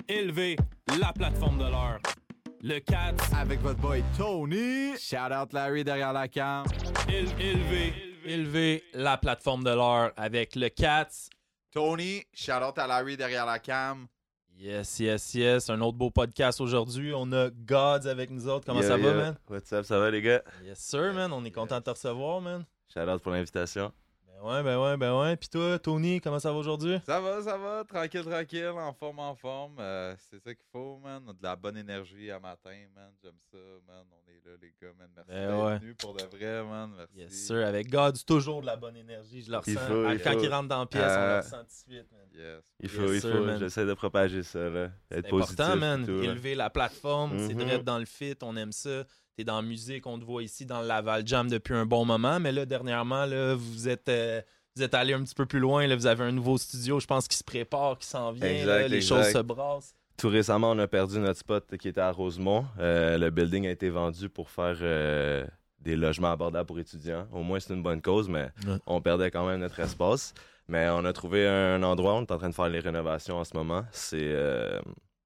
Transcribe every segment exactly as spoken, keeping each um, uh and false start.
Élevé, la plateforme de l'heure. Le Cats. Avec votre boy Tony. Shout out Larry derrière la cam. Éle- élevé, élevé, la plateforme de l'heure avec le Cats. Tony, shout out à Larry derrière la cam. Yes, yes, yes. Un autre beau podcast aujourd'hui. On a Gods avec nous autres. Comment Yeah, ça va, yeah. man? What's up, ça va les gars? Yes, sir, man. On est content de te recevoir, man. Shout out pour l'invitation. Ben ouais, ben ouais, ben ouais. Puis toi, Tony, comment ça va aujourd'hui? Ça va, ça va, tranquille, tranquille, en forme, en forme. Euh, c'est ça qu'il faut, man. On a de la bonne énergie à matin, man. J'aime ça, man. On est là, les gars, man. Merci Ben d'être ouais. venus pour de vrai, man. Merci. Yes, sir. Avec Gods, toujours de la bonne énergie. Je le Il ressens. faut, Ah, il Quand faut. ils rentrent dans la pièce, on le Euh, ressent tout de suite, man. Yes. Il faut, Yes, il sir, faut. man. J'essaie de propager ça, là. C'est Être important, positif. man. et tout, là. Élever la plateforme, c'est Mhm. direct dans le fit, on aime ça. T'es dans la musique, on te voit ici dans le Laval Jam depuis un bon moment, mais là, dernièrement, là, vous êtes euh, vous êtes allé un petit peu plus loin, là, vous avez un nouveau studio, je pense, qui se prépare, qui s'en vient, Exact, là, les exact. choses se brassent. Tout récemment, on a perdu notre spot qui était à Rosemont. Euh, le building a été vendu pour faire euh, des logements abordables pour étudiants. Au moins, c'est une bonne cause, mais Ouais. on perdait quand même notre espace. Mais on a trouvé un endroit, on est en train de faire les rénovations en ce moment. C'est... euh,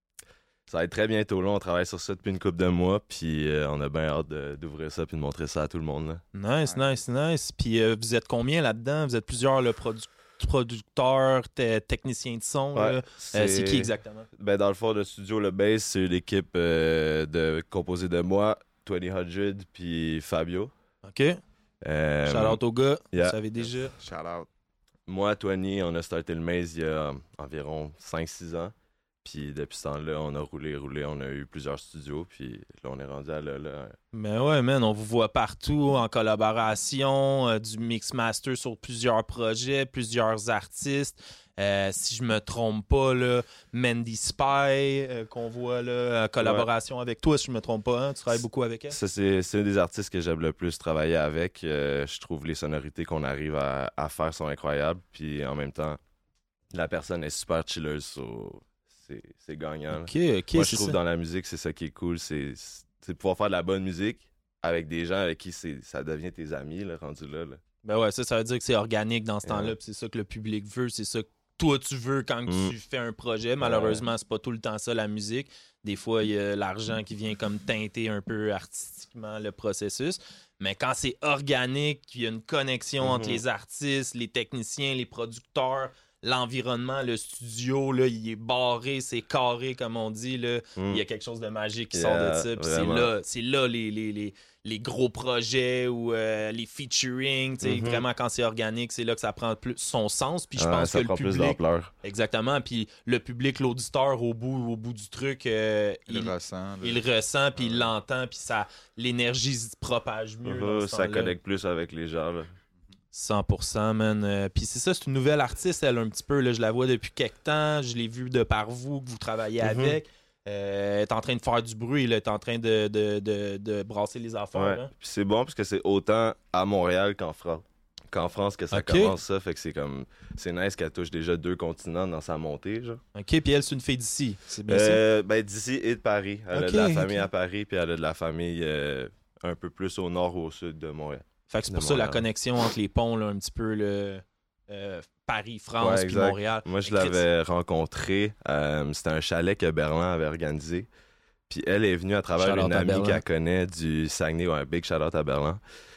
Ça va être très bientôt là, on travaille sur ça depuis une couple de mois, puis euh, on a bien hâte de- d'ouvrir ça puis de montrer ça à tout le monde. Là. Nice, nice, nice. Puis euh, vous êtes combien là-dedans? Vous êtes plusieurs le produ- producteurs, te- techniciens de son. Ouais, là. Euh, C'est qui exactement? Ben, dans le fond, le studio, le base, c'est l'équipe euh, de, composée de moi, Twenty Hundred, puis Fabio. OK. Euh, Shout out aux gars, yeah. vous savez déjà. Shout out. Moi, Twenty, on a starté le Maze il y a environ cinq six ans. Puis depuis ce temps-là, on a roulé, roulé, on a eu plusieurs studios, puis là, on est rendu à là. là. Ben ouais, man, on vous voit partout en collaboration, euh, du mix master sur plusieurs projets, plusieurs artistes. Euh, si je me trompe pas, là, Mandy Spy, euh, qu'on voit là, en collaboration avec toi, si je me trompe pas, hein, tu travailles beaucoup avec elle. Ça, c'est, c'est un des artistes que j'aime le plus travailler avec. Euh, je trouve les sonorités qu'on arrive à, à faire sont incroyables, puis en même temps, la personne est super chilleuse, so c'est, c'est gagnant. là. Ok, ok, Moi, je c'est trouve ça. dans la musique, c'est ça qui est cool, c'est, c'est de pouvoir faire de la bonne musique avec des gens avec qui c'est, ça devient tes amis, là, rendu là. là. Ben ouais, ça, ça veut dire que c'est organique dans ce Yeah. temps-là, puis c'est ça que le public veut, c'est ça que toi tu veux quand Mm. tu fais un projet. Malheureusement, c'est pas tout le temps ça la musique. Des fois, il y a l'argent qui vient comme teinter un peu artistiquement le processus. Mais quand c'est organique, qu'il y a une connexion entre Mhm. les artistes, les techniciens, les producteurs, l'environnement, le studio, là, il est barré, c'est carré, comme on dit. Là. Mm. Il y a quelque chose de magique qui Yeah, sort de ça. Puis c'est vraiment. là, c'est là les, les, les, les gros projets ou euh, les featuring. tu sais, Mhm. Vraiment, quand c'est organique, c'est là que ça prend plus son sens. Puis je Ouais, pense ça que prend le plus public. d'ampleur. Exactement. Puis le public, l'auditeur, au bout, au bout du truc, euh, Il, il, ressent. là. il le ressent, puis il Ouais. l'entend, puis ça, l'énergie se propage mieux. dans Mhm, ce ça temps-là. connecte plus avec les gens. Là. cent pour cent, man. Euh, puis c'est ça, c'est une nouvelle artiste, elle, un petit peu. Là, je la vois depuis quelque temps. Je l'ai vue de par vous, que vous travaillez Mhm. avec. Euh, elle est en train de faire du bruit, là. Elle est en train de, de, de, de brasser les affaires. Ouais. hein. Puis c'est bon parce que c'est autant à Montréal qu'en France. Qu'en France que ça Ok. commence ça, fait que c'est comme c'est nice qu'elle touche déjà deux continents dans sa montée, genre. OK, puis elle, c'est une fille d'ici. C'est bien ça? Euh, ben d'ici et de Paris. Elle a Ok, de la famille ok. à Paris, puis elle a de la famille euh, un peu plus au nord ou au sud de Montréal. Fait que c'est de pour ça la Montréal. connexion entre les ponts, là, un petit peu, le euh, Paris, France, Ouais, puis exact. Montréal. Moi, je Mais l'avais rencontrée. euh, c'était un chalet que Berlin avait organisé. Puis elle est venue à travers Shout out une à amie Berlin. qu'elle connaît du Saguenay. Ouais, big shout out à Berlin.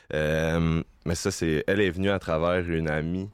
Euh, mais ça, c'est. Elle est venue à travers une amie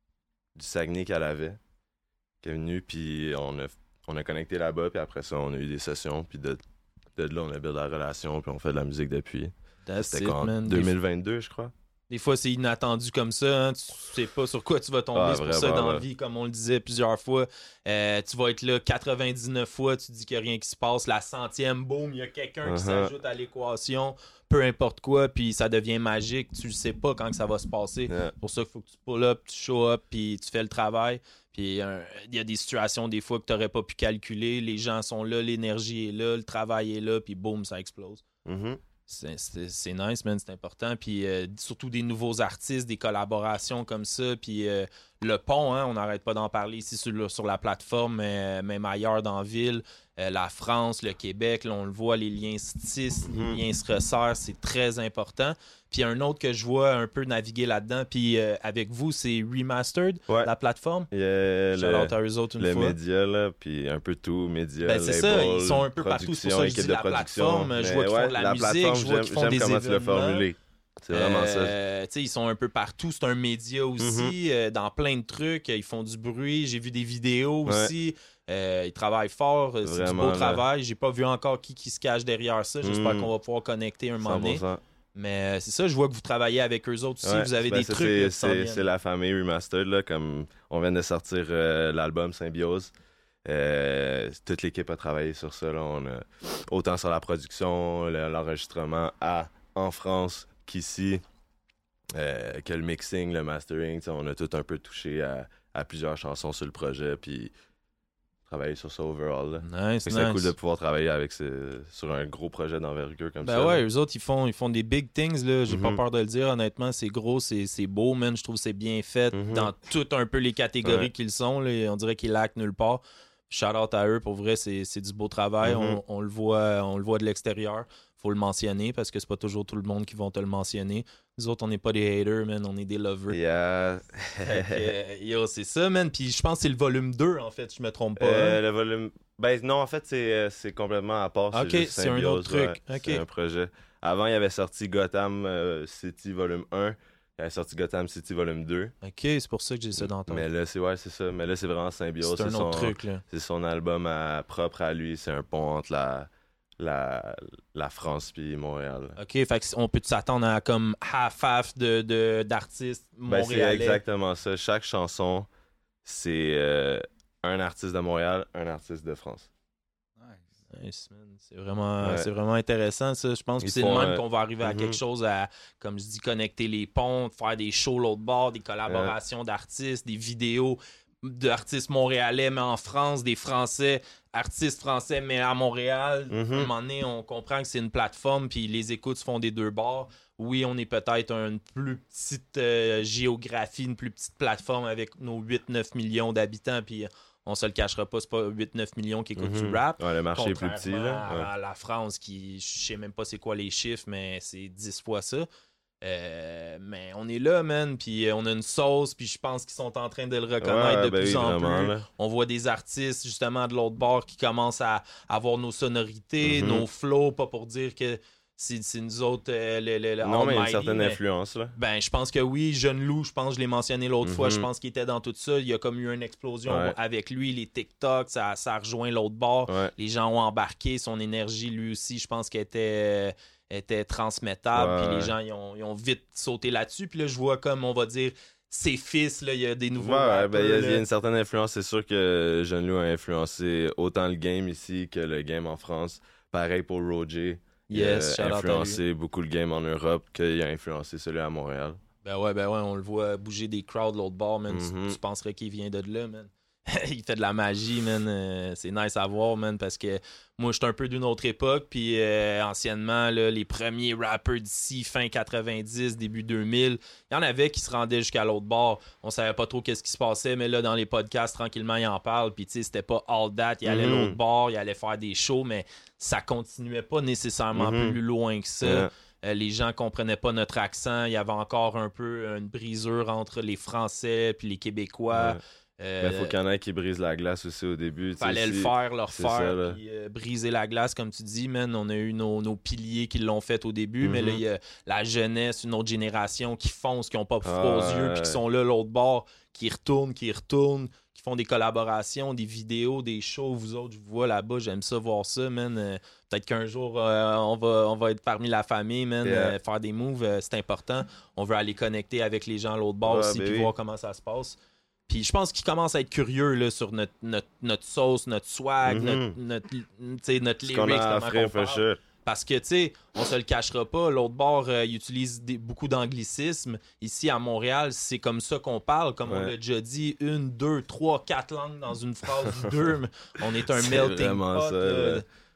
du Saguenay qu'elle avait. Qui est venue, puis on a, on a connecté là-bas, puis après ça, on a eu des sessions. Puis de, de là, on a build la relation, puis on fait de la musique depuis. That's C'était it, quoi, en man. Des deux mille vingt-deux, je crois. Des fois, c'est inattendu comme ça. Hein. Tu sais pas sur quoi tu vas tomber. Ah, c'est pour ça, vraiment, dans la ouais. vie, comme on le disait plusieurs fois, euh, tu vas être là quatre-vingt-dix-neuf fois, tu dis qu'il n'y a rien qui se passe. La centième, boum, il y a quelqu'un qui Uh-huh. s'ajoute à l'équation, peu importe quoi, puis ça devient magique. Tu le sais pas quand que ça va se passer. Yeah. C'est pour ça qu'il faut que tu pull up, tu show up, puis tu fais le travail. Puis euh, il y a des situations, des fois, que tu n'aurais pas pu calculer. Les gens sont là, l'énergie est là, le travail est là, puis boum, ça explose. Mhm. C'est, c'est, c'est nice, man, c'est important. Puis euh, surtout des nouveaux artistes, des collaborations comme ça. Puis euh, le pont, hein, on n'arrête pas d'en parler ici sur, le- sur la plateforme, mais même ailleurs dans la ville. euh, la France, le Québec, là, on le voit, les liens se tissent, Mhm. les liens se resserrent, c'est très important. Puis un autre que je vois un peu naviguer là-dedans, puis euh, avec vous, c'est Remastered, Ouais. la plateforme. Il y a Shout out à eux autres une le fois. média, là, puis un peu tout, média, Ben, c'est label, ça, ils sont un peu partout, c'est pour production, ça que je équipe dis de la production. plateforme, je Mais vois qu'ils font de la musique, plateforme, je vois qu'ils j'aime- font j'aime des comment tu l'as événements. formulé. C'est vraiment ça. Euh, tu sais, ils sont un peu partout. C'est un média aussi, euh, dans plein de trucs. Ils font du bruit. J'ai vu des vidéos Ouais. aussi. Euh, ils travaillent fort. C'est du Vraiment, beau là. travail. J'ai pas vu encore qui, qui se cache derrière ça. J'espère Mm. qu'on va pouvoir connecter un moment donné. cent pour cent. Mais euh, c'est ça, je vois que vous travaillez avec eux autres aussi. Ouais, Vous avez ben des ça, trucs c'est- là, qui s'en C'est viennent. c'est la famille Remastered, là, comme on vient de sortir euh, l'album Symbiose. Euh, toute l'équipe a travaillé sur ça. Là. On a, autant sur la production, le- l'enregistrement à, en France qu'ici, euh, que le mixing, le mastering. Tu sais, on a tout un peu touché à, à plusieurs chansons sur le projet, puis travailler sur ça overall. Là. Nice, Fait que C'est nice. cool de pouvoir travailler avec ce- sur un gros projet d'envergure comme Ben ça. ouais, là. eux autres, ils font, ils font des big things, là. J'ai pas Mhm. peur de le dire, honnêtement. C'est gros, c'est c'est beau, man. Je trouve que c'est bien fait Mhm. dans toutes un peu les catégories Ouais. qu'ils sont, là. On dirait qu'ils laquent nulle part. Shout out à eux, pour vrai, c'est c'est du beau travail. Mhm. on, on le voit, on le voit de l'extérieur. Faut le mentionner parce que c'est pas toujours tout le monde qui vont te le mentionner. Nous autres, on n'est pas des haters, man. On est des lovers. Yeah. Fait que, euh, yo, c'est ça, man. Puis je pense que c'est le volume deux, en fait, je me trompe pas. Euh, hein. le volume. Ben non, en fait, c'est, euh, c'est complètement à part. Ok, juste c'est un Symbiose, autre truc. ouais. Ok. C'est un projet. Avant, il y avait sorti Gotham euh, City volume un. Il y avait sorti Gotham City volume deux. Ok, c'est pour ça que j'ai ça dans ton. Mais là, c'est ouais, c'est ça. Mais là, c'est vraiment Symbiose. C'est un son, autre truc, là. C'est son album à- propre à lui. C'est un pont entre la, la, la France puis Montréal. OK, fait que on peut s'attendre à comme half-half de, de, d'artistes Ben, c'est montréalais. exactement ça. Chaque chanson, c'est euh, un artiste de Montréal, un artiste de France. Nice. Nice, man. C'est vraiment, Ouais. c'est vraiment intéressant, ça. Je pense que Ils c'est le font, même euh, qu'on va arriver à mhm. quelque chose à, comme je dis, connecter les ponts, faire des shows l'autre bord, des collaborations d'artistes, des vidéos d'artistes montréalais, mais en France, des Français, artistes français, mais à Montréal. Mhm. À un moment donné, on comprend que c'est une plateforme, puis les écoutes se font des deux bords. Oui, on est peut-être une plus petite euh, géographie, une plus petite plateforme avec nos huit neuf millions d'habitants, puis on se le cachera pas, c'est pas huit neuf millions qui écoutent Mhm. du rap. Ouais, le marché est plus petit. Contrairement Là. Ouais. à la France, qui, je sais même pas c'est quoi les chiffres, mais c'est dix fois ça. Euh, mais on est là, man, puis euh, on a une sauce, puis je pense qu'ils sont en train de le reconnaître Ouais, de ben plus oui, en vraiment, plus. là. On voit des artistes, justement, de l'autre bord qui commencent à avoir nos sonorités, Mhm. nos flows, pas pour dire que c'est c'est nous autres, euh, le, le- le Non, mais il y a une almighty, certaine mais- influence. Là. ben, je pense que oui. Jeune Loup, je pense que je l'ai mentionné l'autre fois. Je Mhm. pense qu'il était dans tout ça. Il y a comme eu une explosion Ouais. avec lui. Les TikTok, ça, ça a rejoint l'autre bord. Ouais. Les gens ont embarqué. Son énergie, lui aussi, je pense qu'elle était, euh, était transmettable. Ouais, Puis les ouais. gens, ils ont, ils ont vite sauté là-dessus. Puis là, je vois comme, on va dire, ses fils, là, il y a des nouveaux Ouais, ouais, rappers, ben, il y, a- il y là. a une certaine influence. C'est sûr que Jeune Loup a influencé autant le game ici que le game en France. Pareil pour Roger. Yes, il a shout out à lui. influencé beaucoup le game en Europe qu'il a influencé celui à Montréal. Ben ouais, ben ouais, on le voit bouger des crowds l'autre bord, man. Tu- Mhm. Tu, penserais qu'il vient de là, man. Il fait de la magie, man. Euh, c'est nice à voir, man, parce que moi, je suis un peu d'une autre époque. Puis euh, anciennement, là, les premiers rappers d'ici, fin quatre-vingt-dix, début deux mille, il y en avait qui se rendaient jusqu'à l'autre bord. On savait pas trop qu'est-ce qui se passait, mais là, dans les podcasts, tranquillement, ils en parlent. Puis tu sais, c'était pas all that. Ils allaient Mhm. l'autre bord, ils allaient faire des shows, mais ça continuait pas nécessairement Mhm. plus loin que ça. Ouais. Euh, les gens comprenaient pas notre accent. Il y avait encore un peu une brisure entre les Français puis les Québécois. Ouais. Euh, Ben, faut qu'il y en ait qui brisent la glace aussi au début. tu sais, fallait le si- faire, leur c'est faire, ça, là. puis euh, briser la glace, comme tu dis, man. On a eu nos, nos piliers qui l'ont fait au début, mais là, Mhm. il y a la jeunesse, une autre génération qui foncent, qui ont pas froid Ah, aux yeux, ouais. puis qui sont là, l'autre bord, qui retournent, qui retournent, qui font des collaborations, des vidéos, des shows. Vous autres, je vous vois là-bas, j'aime ça, voir ça, man. Euh, peut-être qu'un jour, euh, on, va, on va être parmi la famille, man, Yeah. euh, faire des moves, euh, c'est important. On veut aller connecter avec les gens à l'autre bord Ouais, aussi, ben puis oui. voir comment ça se passe. Puis je pense qu'ils commencent à être curieux là, sur notre, notre, notre sauce, notre swag, Mhm. notre, notre, tu sais, notre Ce qu'on lyrics, a à comment offrir, qu'on for parle. sure. Parce que, tu sais, on se le cachera pas, l'autre bord, euh, il utilise des- beaucoup d'anglicismes. Ici, à Montréal, c'est comme ça qu'on parle. Comme on Ouais. l'a déjà dit, une, deux, trois, quatre langues dans une phrase ou deux. mais On est un C'est melting vraiment pot. ça, là. là.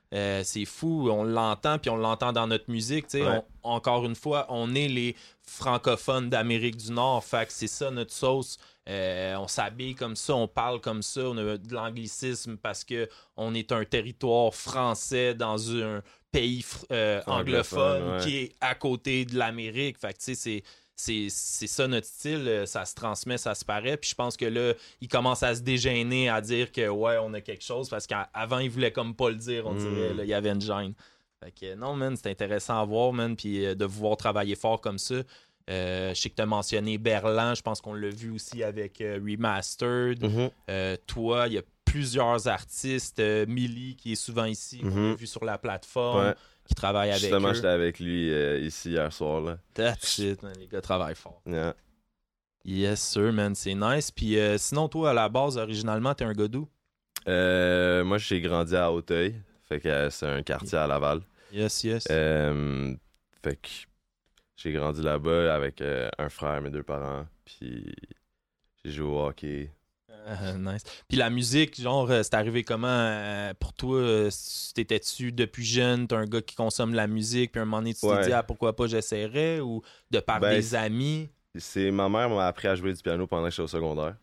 Euh, c'est fou, on l'entend, puis on l'entend dans notre musique. Ouais. On, encore une fois, on est les francophones d'Amérique du Nord, fait que c'est ça notre sauce. Euh, on s'habille comme ça, on parle comme ça, on a de l'anglicisme parce qu'on est un territoire français dans un pays euh, anglophone, anglophone ouais. qui est à côté de l'Amérique. Fait que tu sais, c'est... C'est, c'est ça notre style, ça se transmet, ça se paraît. Puis je pense que là, il commence à se dégêner, à dire que ouais, on a quelque chose, parce qu'avant, il voulait comme pas le dire, on mm. dirait, là, il y avait une gêne. Fait que non, man, c'est intéressant à voir, man, puis euh, de vous voir travailler fort comme ça. Euh, je sais que tu as mentionné Berlan, je pense qu'on l'a vu aussi avec euh, Remastered. Mm-hmm. Euh, toi, il y a plusieurs artistes, euh, Millie qui est souvent ici, mm-hmm. qu'on a vu sur la plateforme. Ouais. Qui travaille avec Justement, eux. j'étais avec lui euh, ici hier soir. Là. That's it, man. Les gars travaillent fort. Yeah. Yes, sir, man. C'est nice. Puis euh, sinon, toi, à la base, originalement, t'es un gars d'où? Euh, moi, j'ai grandi à Hauteuil. Fait que euh, c'est un quartier yeah. à Laval. Yes, yes. Euh, fait que j'ai grandi là-bas avec euh, un frère, mes deux parents. Puis j'ai joué au hockey. Uh, nice. Puis la musique, genre, c'est arrivé comment euh, pour toi? T'étais-tu depuis jeune, t'es un gars qui consomme la musique, puis un moment donné, tu ouais. t'es dit, ah, pourquoi pas j'essaierais, ou de par ben, des amis? C'est ma mère m'a appris à jouer du piano pendant que j'étais au secondaire.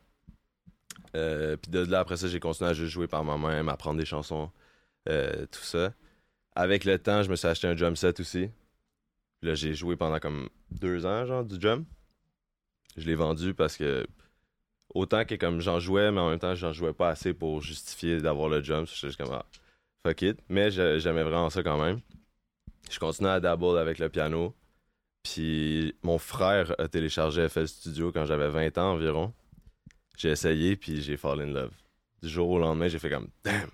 Euh, puis de là, après ça, j'ai continué à juste jouer par moi-même, apprendre des chansons, euh, tout ça. Avec le temps, je me suis acheté un drum set aussi. Puis là, j'ai joué pendant comme deux ans, genre, du drum. Je l'ai vendu parce que autant que comme j'en jouais, mais en même temps, j'en jouais pas assez pour justifier d'avoir le drum. J'étais juste comme, ah, fuck it. Mais j'aimais vraiment ça quand même. Je continuais à dabble avec le piano. Puis mon frère a téléchargé F L Studio quand j'avais vingt ans environ. J'ai essayé, puis j'ai fall in love. Du jour au lendemain, j'ai fait comme, damn,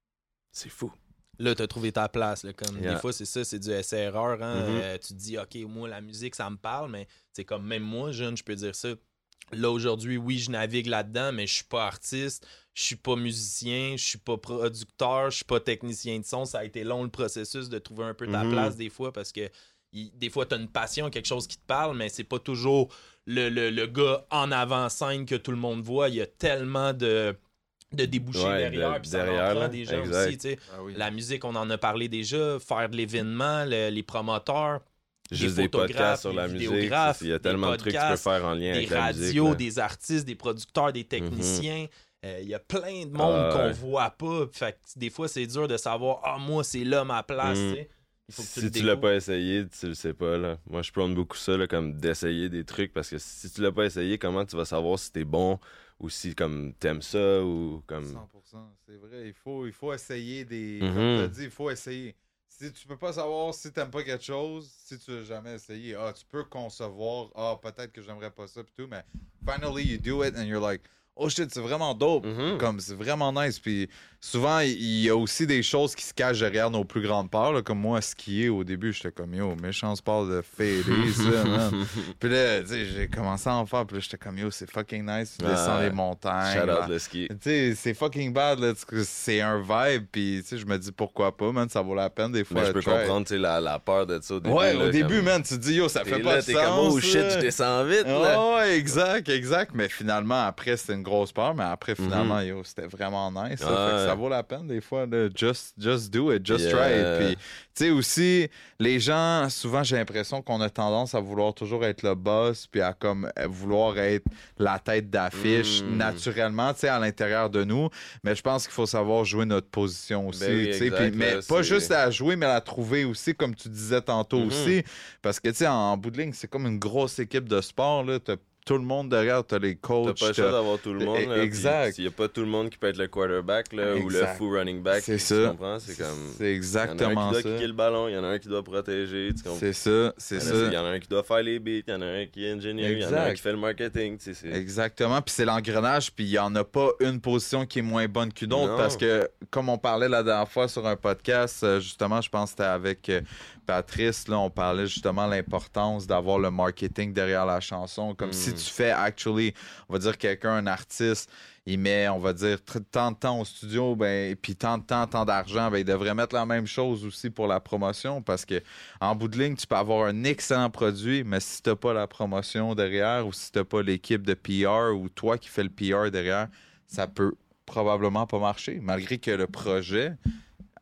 c'est fou. Là, t'as trouvé ta place. Là, comme yeah. Des fois, c'est ça, c'est du essai-erreur. Hein? Mm-hmm. Euh, tu te dis, OK, moi, la musique, ça me parle, mais c'est comme même moi, jeune, je peux dire ça. Là, aujourd'hui, oui, je navigue là-dedans, mais je suis pas artiste, je suis pas musicien, je suis pas producteur, je suis pas technicien de son. Ça a été long, le processus, de trouver un peu ta mm-hmm. place des fois, parce que il, des fois, t'as une passion, quelque chose qui te parle, mais c'est pas toujours le, le, le gars en avant-scène que tout le monde voit. Il y a tellement de... de déboucher ouais, derrière, de, puis ça derrière, en prend des gens exact. Aussi, tu sais. Ah oui. La musique, on en a parlé déjà, faire de l'événement, le, les promoteurs, juste des des podcasts sur la musique, il y a tellement de trucs que tu peux faire en lien avec la musique. Des radios, des artistes, des producteurs, des techniciens, il mm-hmm. euh, y a plein de monde ah, qu'on ouais. voit pas, fait que des fois, c'est dur de savoir, ah, moi, c'est là ma place, mm. tu sais. Il faut que tu si tu l'as pas essayé, tu le sais pas, là. Moi, je prône beaucoup ça, là, comme d'essayer des trucs, parce que si tu l'as pas essayé, comment tu vas savoir si t'es bon ou si comme t'aimes ça ou comme cent pour cent, c'est vrai, il faut il faut essayer des mm-hmm. comme t'as dit, il faut essayer. Si tu peux pas savoir si t'aimes pas quelque chose, si tu l'as jamais essayé, ah tu peux concevoir, ah peut-être que j'aimerais pas ça pis tout, mais finally you do it and you're like oh shit, c'est vraiment dope, mm-hmm. comme c'est vraiment nice. Puis souvent il y a aussi des choses qui se cachent derrière nos plus grandes peurs, là, comme moi skier au début, j'étais comme yo, méchant sport de fader ça, man. Puis là, tu sais, j'ai commencé à en faire, puis là j'étais comme yo, c'est fucking nice, tu ah, descends les montagnes. Shout out le ski. Tu sais, c'est fucking bad là, c'est un vibe, puis tu sais, je me dis pourquoi pas, man, ça vaut la peine des fois. Mais je peux try. comprendre, tu sais, la, la peur de ça au début. Ouais, là, au début, comme... man, tu te dis yo, ça fait pas là, de t'es sens. Comme, oh shit, je descends vite. Là. Oh, ouais, exact, exact. Mais finalement, après, c'était une grosse peur, mais après, finalement, mm-hmm. yo, c'était vraiment nice. Ça, ouais. fait que ça vaut la peine des fois, là, just, just do it, just yeah. try it. Puis, tu sais, aussi, les gens, souvent, j'ai l'impression qu'on a tendance à vouloir toujours être le boss, puis à comme vouloir être la tête d'affiche mm. naturellement, tu sais, à l'intérieur de nous. Mais je pense qu'il faut savoir jouer notre position aussi, ben, tu sais. Puis, mais là, pas c'est... juste à jouer, mais à la trouver aussi, comme tu disais tantôt mm-hmm. aussi. Parce que, tu sais, en bout de ligne, c'est comme une grosse équipe de sport, là. T'as tout le monde derrière, t'as les coachs. T'as pas le choix d'avoir tout le monde. Là, exact. Il n'y a pas tout le monde qui peut être le quarterback là, ou le full running back. C'est ça. Tu comprends? C'est comme. C'est exactement ça. Il y en a un qui ça. doit kicker le ballon, il y en a un qui doit protéger. C'est ça, c'est ça. Il y en a un qui doit faire les beats, il y en a un qui est ingénieur, il y en a un qui fait le marketing. Tu sais, c'est... Exactement. Puis c'est l'engrenage, puis il n'y en a pas une position qui est moins bonne qu'une autre. Non. Parce que, comme on parlait la dernière fois sur un podcast, justement, je pense que c'était avec Patrice, là, on parlait justement de l'importance d'avoir le marketing derrière la chanson. Comme mm. si tu fais actually, on va dire quelqu'un, un artiste, il met, on va dire, tant de temps au studio, ben, puis tant de temps, tant d'argent, ben, il devrait mettre la même chose aussi pour la promotion parce que en bout de ligne, tu peux avoir un excellent produit, mais si t'as pas la promotion derrière ou si t'as pas l'équipe de P R ou toi qui fais le P R derrière, ça peut probablement pas marcher, malgré que le projet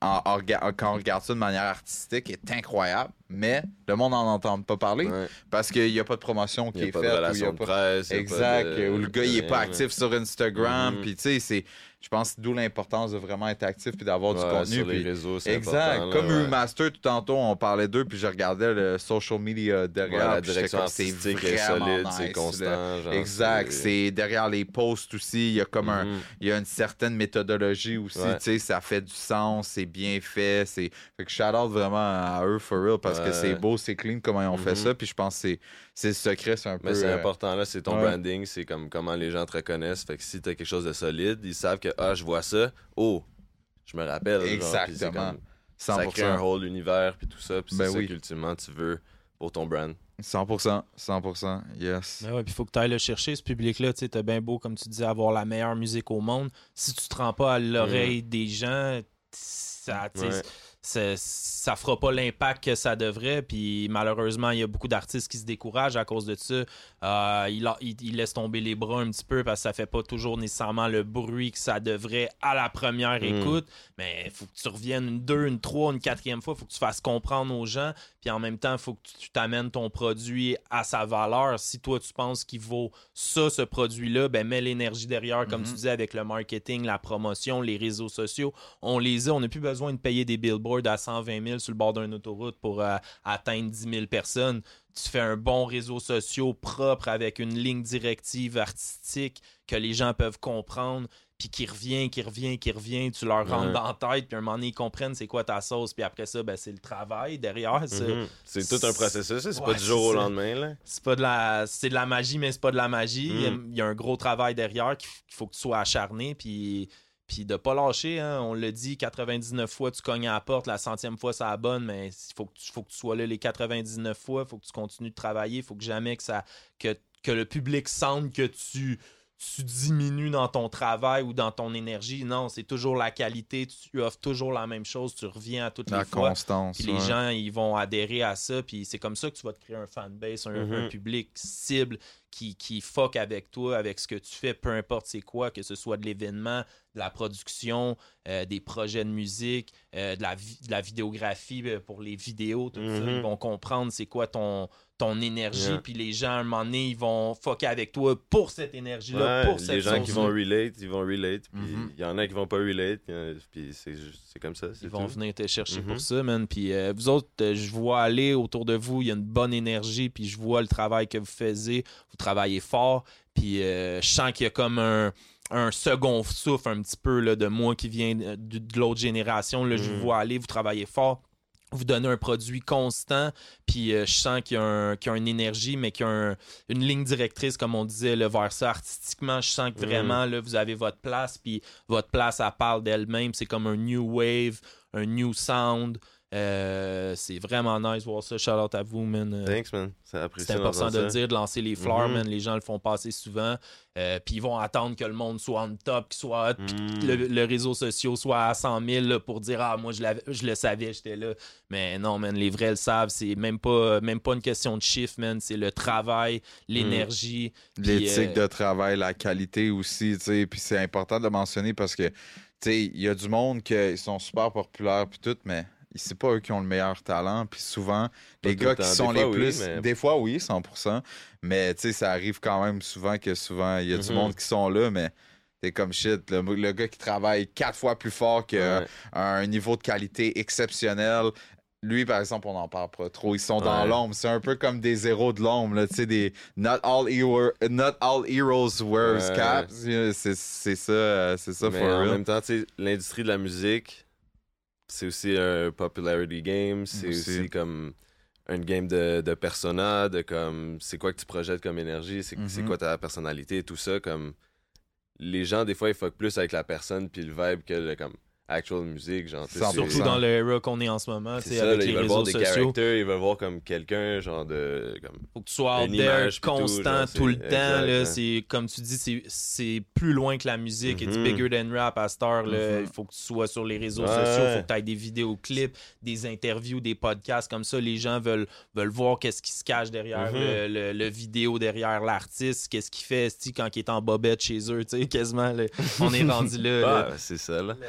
en, en, quand on regarde ça de manière artistique, est incroyable, mais le monde n'en entend pas parler Ouais. parce qu'il n'y a pas de promotion qui Il y a est pas faite. de relation ou de il y a pas... presse. il y a Exact. pas de- Où le gars, il n'est pas rien, actif sur Instagram. Mhm. Puis, tu sais, c'est... Je pense d'où l'importance de vraiment être actif puis d'avoir Ouais, du contenu. sur Puis... les réseaux, c'est Exact. important. Comme là, ouais. Remaster, tout tantôt, on parlait d'eux, puis je regardais le social media derrière. Ouais, la puis j'étais direction comme, c'est artistique est vraiment solide, nice, c'est là. constant. Genre, Exact. C'est derrière les posts aussi. Il y a comme un, Mhm. il y a une certaine méthodologie aussi. Ouais. Tu sais, ça fait du sens, c'est bien fait. C'est... Fait que shout out vraiment à eux for real parce que Ouais. c'est beau, c'est clean comment ils ont fait Mhm. ça. Puis je pense que c'est, c'est le secret, c'est un peu. Mais c'est euh, important, là, c'est ton ouais. branding, c'est comme comment les gens te reconnaissent. Fait que si t'as quelque chose de solide, ils savent que, ah, je vois ça, oh, je me rappelle. genre, puis c'est Exactement. comme- cent Ça pour crée un cent. whole univers, puis tout ça, puis Ben c'est oui. ça qu'ultimement tu veux pour ton brand. cent pour cent. cent pour cent. Yes. Ben ouais, puis il faut que tu ailles le chercher, ce public-là. Tu sais, t'as bien beau, comme tu dis, avoir la meilleure musique au monde. Si tu te rends pas à l'oreille des gens, ça, tu sais, Ouais. ça, ça fera pas l'impact que ça devrait. Puis malheureusement, il y a beaucoup d'artistes qui se découragent à cause de ça. Euh, ils, la- ils- ils laissent tomber les bras un petit peu parce que ça fait pas toujours nécessairement le bruit que ça devrait à la première Mm. écoute. Mais il faut que tu reviennes une deux, une trois, une quatrième fois. Il faut que tu fasses comprendre aux gens. Puis en même temps, il faut que tu t'amènes ton produit à sa valeur. Si toi, tu penses qu'il vaut ça, ce produit-là, ben mets l'énergie derrière, comme Mhm. tu disais, avec le marketing, la promotion, les réseaux sociaux. On les a. On n'a plus besoin de payer des billboards à cent vingt mille sur le bord d'une autoroute pour euh, atteindre dix mille personnes. Tu fais un bon réseau social propre avec une ligne directive artistique que les gens peuvent comprendre, puis qui revient, qui revient, qui revient, tu leur rentres Ouais. dans la tête, puis à un moment donné, ils comprennent c'est quoi ta sauce, puis après ça, ben, c'est le travail derrière. ça. Mhm. C'est tout un processus, c'est Ouais, pas du jour c'est au ça. lendemain. Là. C'est pas de la c'est de la magie, mais c'est pas de la magie. Il y a- Mm. il y, a un gros travail derrière qu'il f- qu'il faut que tu sois acharné, puis puis de pas lâcher, hein. On l'a dit, quatre-vingt-dix-neuf fois tu cognes à la porte, la centième fois ça abonne, mais il faut que tu faut que tu sois là les quatre-vingt-dix-neuf fois, il faut que tu continues de travailler, il faut que jamais que ça que, que le public sente que tu tu diminues dans ton travail ou dans ton énergie. Non, c'est toujours la qualité, tu offres toujours la même chose, tu reviens à toutes La les fois. constance. Puis les ouais. gens, ils vont adhérer à ça. Puis c'est comme ça que tu vas te créer un fanbase, un, Mhm. un public cible qui, qui fuck avec toi, avec ce que tu fais, peu importe c'est quoi, que ce soit de l'événement, de la production, euh, des projets de musique, euh, de, la vi- de la vidéographie euh, pour les vidéos, tout ça. Mhm. Ils vont comprendre c'est quoi ton, ton énergie. Yeah. Puis les gens, à un moment donné, ils vont fucker avec toi pour cette énergie-là, Ouais, pour cette les gens qui sauce-là. vont relate, ils vont relate. Puis il Mhm. y en a qui vont pas relate. il y en a- Puis c'est juste- c'est comme ça. c'est Ils vont tout. venir te chercher Mhm. pour ça, man. Puis euh, vous autres, euh, je vois aller autour de vous, il y a une bonne énergie, puis je vois le travail que vous faisiez. Vous travaillez fort, puis euh, je sens qu'il y a comme un, un second souffle un petit peu là, de moi qui vient de, de l'autre génération. Là, Je vous Mhm. vois aller, vous travaillez fort. Vous donnez un produit constant, puis euh, je sens qu'il y, a un- qu'il y a une énergie, mais qu'il y a un- une ligne directrice, comme on disait, là, vers ça. Artistiquement, je sens que Mhm. vraiment, là, vous avez votre place, puis votre place, elle parle d'elle-même. C'est comme un new wave, un new sound. Euh, c'est vraiment nice de voir ça. Shout out à vous, man. Euh, Thanks, man. C'est apprécié c'est important de d'entendre le ça. dire, de lancer les fleurs, Mhm. man. Les gens le font passer souvent. Euh, puis ils vont attendre que le monde soit on top, qu'il soit hot, puis Mm. que le, le réseau social soit à cent mille là, pour dire ah moi je, l'avais- je le savais, j'étais là. Mais non, man, les vrais le savent. C'est même pas, même pas une question de chiffre, man. C'est le travail, l'énergie. puis, L'éthique euh, de travail, la qualité aussi, tu sais. Puis c'est important de le mentionner parce que, tu sais, il y a du monde qui sont super populaires puis tout, mais c'est pas eux qui ont le meilleur talent. Puis souvent, Pas les tout gars le qui temps. sont Des les fois, oui, plus... mais- Des fois, oui, cent pour cent. Mais, tu sais, ça arrive quand même souvent que souvent, il y a du Mhm. monde qui sont là, mais... T'es comme shit, le, le gars qui travaille quatre fois plus fort qu'un Ouais. un niveau de qualité exceptionnel. Lui, par exemple, on n'en parle pas trop. Ils sont dans Ouais. l'ombre. C'est un peu comme des héros de l'ombre, là. Tu sais, des not all, hero- not all heroes wears Ouais. caps. C'est c'est ça, euh, c'est ça Mais for en real. même temps, tu sais, l'industrie de la musique, c'est aussi un popularity game. C'est Aussi. aussi, comme un game de, de persona, de comme c'est quoi que tu projettes comme énergie, c'est c'est Mhm. quoi ta personnalité, tout ça. Comme les gens, des fois, ils fuck plus avec la personne puis le vibe que le comme actual musique. Genre, tu sais, cent pour c'est- surtout dans le era qu'on est en ce moment, tu C'est sais, ça, avec là, les ils veulent réseaux voir des sociaux. characters, ils veulent voir comme quelqu'un, genre de. Comme... Faut que tu sois out Une there, image pis tout, constant, genre, tout le c'est- temps. exact, Là, hein. c'est, comme tu dis, c'est, c'est plus loin que la musique. It's Mhm. bigger than rap à cette heure. là. Mhm. Il faut que tu sois sur les réseaux Ouais. sociaux. Il faut que tu aies des vidéoclips, des interviews, des podcasts. Comme ça, les gens veulent, veulent voir qu'est-ce qui se cache derrière Mhm. le, le- le vidéo, derrière l'artiste, qu'est-ce qu'il fait esti, quand il est en bobette chez eux. tu sais, Quasiment, là. On est rendu là. Ah, là. c'est ça, là. Le monde, il Mais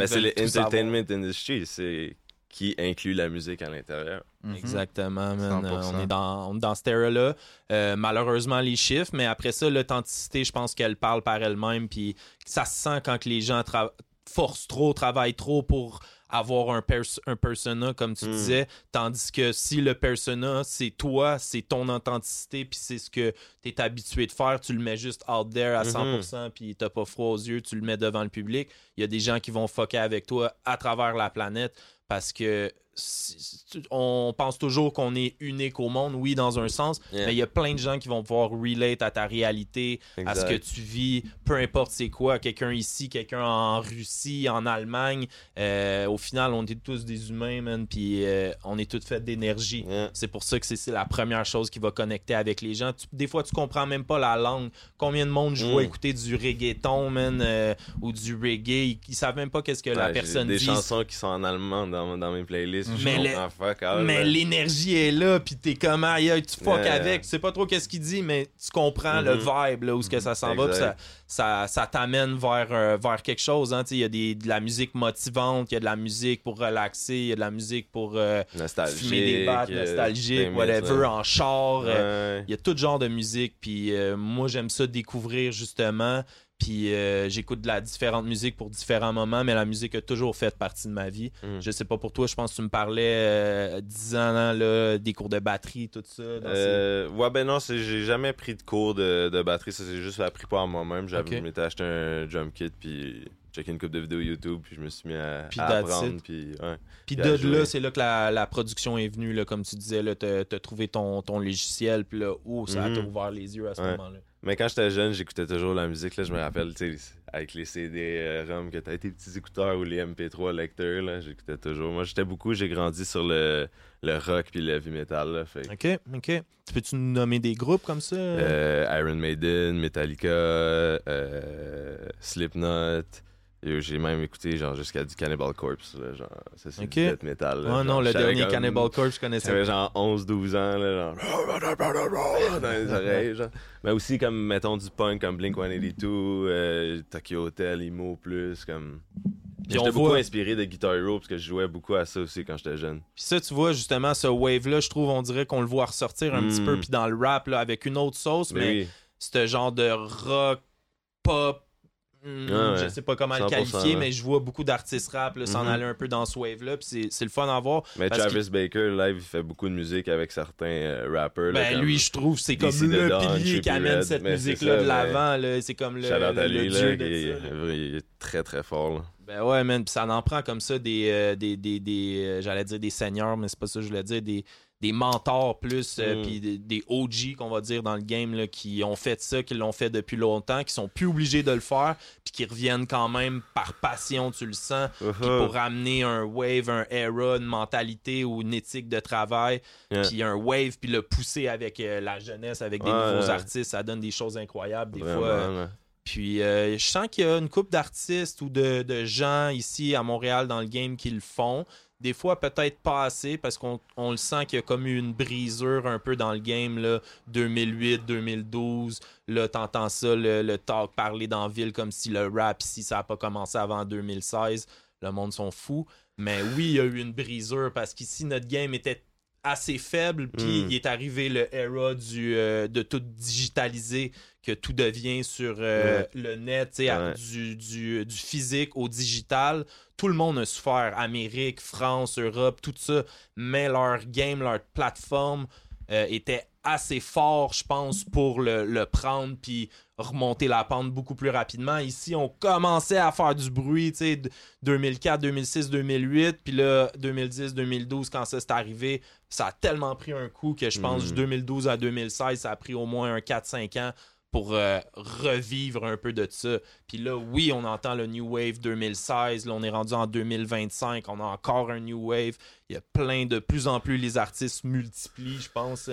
c'est veulent le tout savoir. entertainment industry, c'est qui inclut la musique à l'intérieur. Mhm. Exactement, man. cent pour cent. On est dans, on est dans cette era-là. Euh, malheureusement, les chiffres, mais après ça, l'authenticité, je pense qu'elle parle par elle-même. Puis ça se sent quand que les gens tra- forcent trop, travaillent trop pour avoir un, pers- un persona, comme tu Mm. disais. Tandis que si le persona, c'est toi, c'est ton authenticité, puis c'est ce que tu es habitué de faire, tu le mets juste out there à cent pour cent, puis t'as pas froid aux yeux, tu le mets devant le public. Il y a des gens qui vont fucker avec toi à travers la planète parce que si- on pense toujours qu'on est unique au monde, oui, dans un sens, Yeah. mais il y a plein de gens qui vont pouvoir relate à ta réalité, à ce que Exact. tu vis, peu importe c'est quoi, quelqu'un ici, quelqu'un en Russie, en Allemagne, euh, au final, on est tous des humains, man, puis euh, on est tous faits d'énergie. Yeah. C'est pour ça que c'est, c'est la première chose qui va connecter avec les gens. Tu- des fois, tu comprends même pas la langue. Combien de monde je vois Mm. écouter du reggaeton, man, euh, ou du reggae, ils, ils savent même pas qu'est-ce que la Ouais, j'ai personne des dit. chansons qui sont en allemand dans, dans mes playlists. Mais je le- comprends fuck all, Mais là. l'énergie est là, puis t'es comme aïe, aïe, tu fuck Yeah. avec, tu sais pas trop qu'est-ce qu'il dit, mais tu comprends le Mhm. vibe, là, où ce que ça s'en va, puis ça, Exact. ça, ça t'amène vers, euh, vers quelque chose. Hein, tu sais, il y a des, de la musique motivante, il y a de la musique pour relaxer, il y a de la musique pour euh, Nostalgique. fumer des battes, euh, nostalgique, limite, whatever, là. en char. euh, Ouais. Il y a tout genre de musique, puis euh, moi, j'aime ça découvrir, justement. Puis euh, j'écoute de la différente musique pour différents moments, mais la musique a toujours fait partie de ma vie. Mm. Je sais pas pour toi, je pense que tu me parlais euh, dix ans, là, des cours de batterie, tout ça. dans Euh, ouais, ben non, c'est- j'ai jamais pris de cours de, de batterie. Ça, c'est juste appris par moi-même. J'avais, Ok. Je m'étais acheté un drum kit, puis checké une couple de vidéos YouTube, puis je me suis mis à, Puis à that's apprendre. it. Puis, ouais. Puis puis à de jouer. là, c'est là que la, la production est venue, là, comme tu disais, là, t'as, t'as trouvé ton, ton logiciel, puis là, oh, ça Mhm. t'a ouvert les yeux à ce Ouais. moment-là. Mais quand j'étais jeune, j'écoutais toujours la musique. Là, je me rappelle, tu sais, avec les C D euh, ROM, que t'as tes petits écouteurs ou les M P trois lecteurs, là, j'écoutais toujours. Moi, j'étais beaucoup, j'ai grandi sur le, le rock puis le heavy metal. Là, fait que, OK, OK. Tu peux-tu nous nommer des groupes comme ça? euh, Iron Maiden, Metallica, euh, Slipknot. Et j'ai même écouté genre jusqu'à du Cannibal Corpse. Là, genre, ça, c'est Ok. du death metal. Là, oh genre, non, le j'avais dernier comme- Cannibal Corpse, je connaissais. J'avais genre onze douze ans, là, genre dans les oreilles, genre. Mais aussi comme, mettons, du punk comme Blink cent quatre-vingt-deux, euh, Tokyo Hotel, Emo+, plus, comme... Puis on J'étais beaucoup voit- inspiré de Guitar Hero parce que je jouais beaucoup à ça aussi quand j'étais jeune. Puis ça, tu vois, justement, ce wave-là, je trouve, on dirait qu'on le voit ressortir un Mm. petit peu, puis dans le rap, là, avec une autre sauce, mais, Mais oui, ce genre de rock, pop, hmm, Ah ouais, je sais pas comment le cent pour cent, qualifier, là. mais je vois beaucoup d'artistes rap là, s'en Mhm. aller un peu dans ce wave-là, puis c'est, c'est le fun à voir. mais parce Travis Baker, live, il fait beaucoup de musique avec certains euh, rappers. là, Ben comme- lui, je trouve, c'est D comme C le The Dawn, pilier Trippie qui amène Redd, cette mais c'est musique-là ça, de mais- l'avant, là. C'est comme le, Shout out le, à le lui, dieu là, de il, ça, là. il est très très fort. Là. Ben ouais, man, puis ça en prend comme ça des, euh, des, des, des euh, j'allais dire des seigneurs, mais c'est pas ça que je voulais dire, des, des mentors plus, euh, Mm. puis des, des O G qu'on va dire dans le game, là, qui ont fait ça, qui l'ont fait depuis longtemps, qui sont plus obligés de le faire, puis qui reviennent quand même par passion, tu le sens, puis pour amener un wave, un era, une mentalité ou une éthique de travail, Yeah. puis un wave, puis le pousser avec euh, la jeunesse, avec des Ouais, nouveaux ouais. artistes, ça donne des choses incroyables des Vraiment, fois. euh, là. Puis euh, je sens qu'il y a une couple d'artistes ou de, de gens ici à Montréal dans le game qui le font. Des fois, peut-être pas assez parce qu'on on le sent qu'il y a comme eu une brisure un peu dans le game, là, deux mille huit, deux mille douze. Là, t'entends ça, le, le talk parler dans la ville comme si le rap ici, ça n'a pas commencé avant deux mille seize. Le monde sont fous. Mais oui, il y a eu une brisure parce qu'ici, notre game était assez faible, puis Mm. il est arrivé le era du, euh, de tout digitaliser, que tout devient sur euh, Ouais. le net, tu sais, à- Ouais. du, du, du physique au digital. Tout le monde a souffert, Amérique, France, Europe, tout ça, mais leur game, leur plateforme euh, était assez fort, je pense, pour le, le prendre puis remonter la pente beaucoup plus rapidement. Ici, on commençait à faire du bruit, tu sais, de deux mille quatre, deux mille six, deux mille huit, puis là, deux mille dix, deux mille douze, quand ça s'est arrivé, ça a tellement pris un coup que je pense Mm. que deux mille douze à deux mille seize, ça a pris au moins un quatre cinq ans pour euh, revivre un peu de ça. Puis là, oui, on entend le New Wave deux mille seize, là, on est rendu en deux mille vingt-cinq, on a encore un New Wave. Il y a plein de plus en plus, les artistes multiplient, je pense.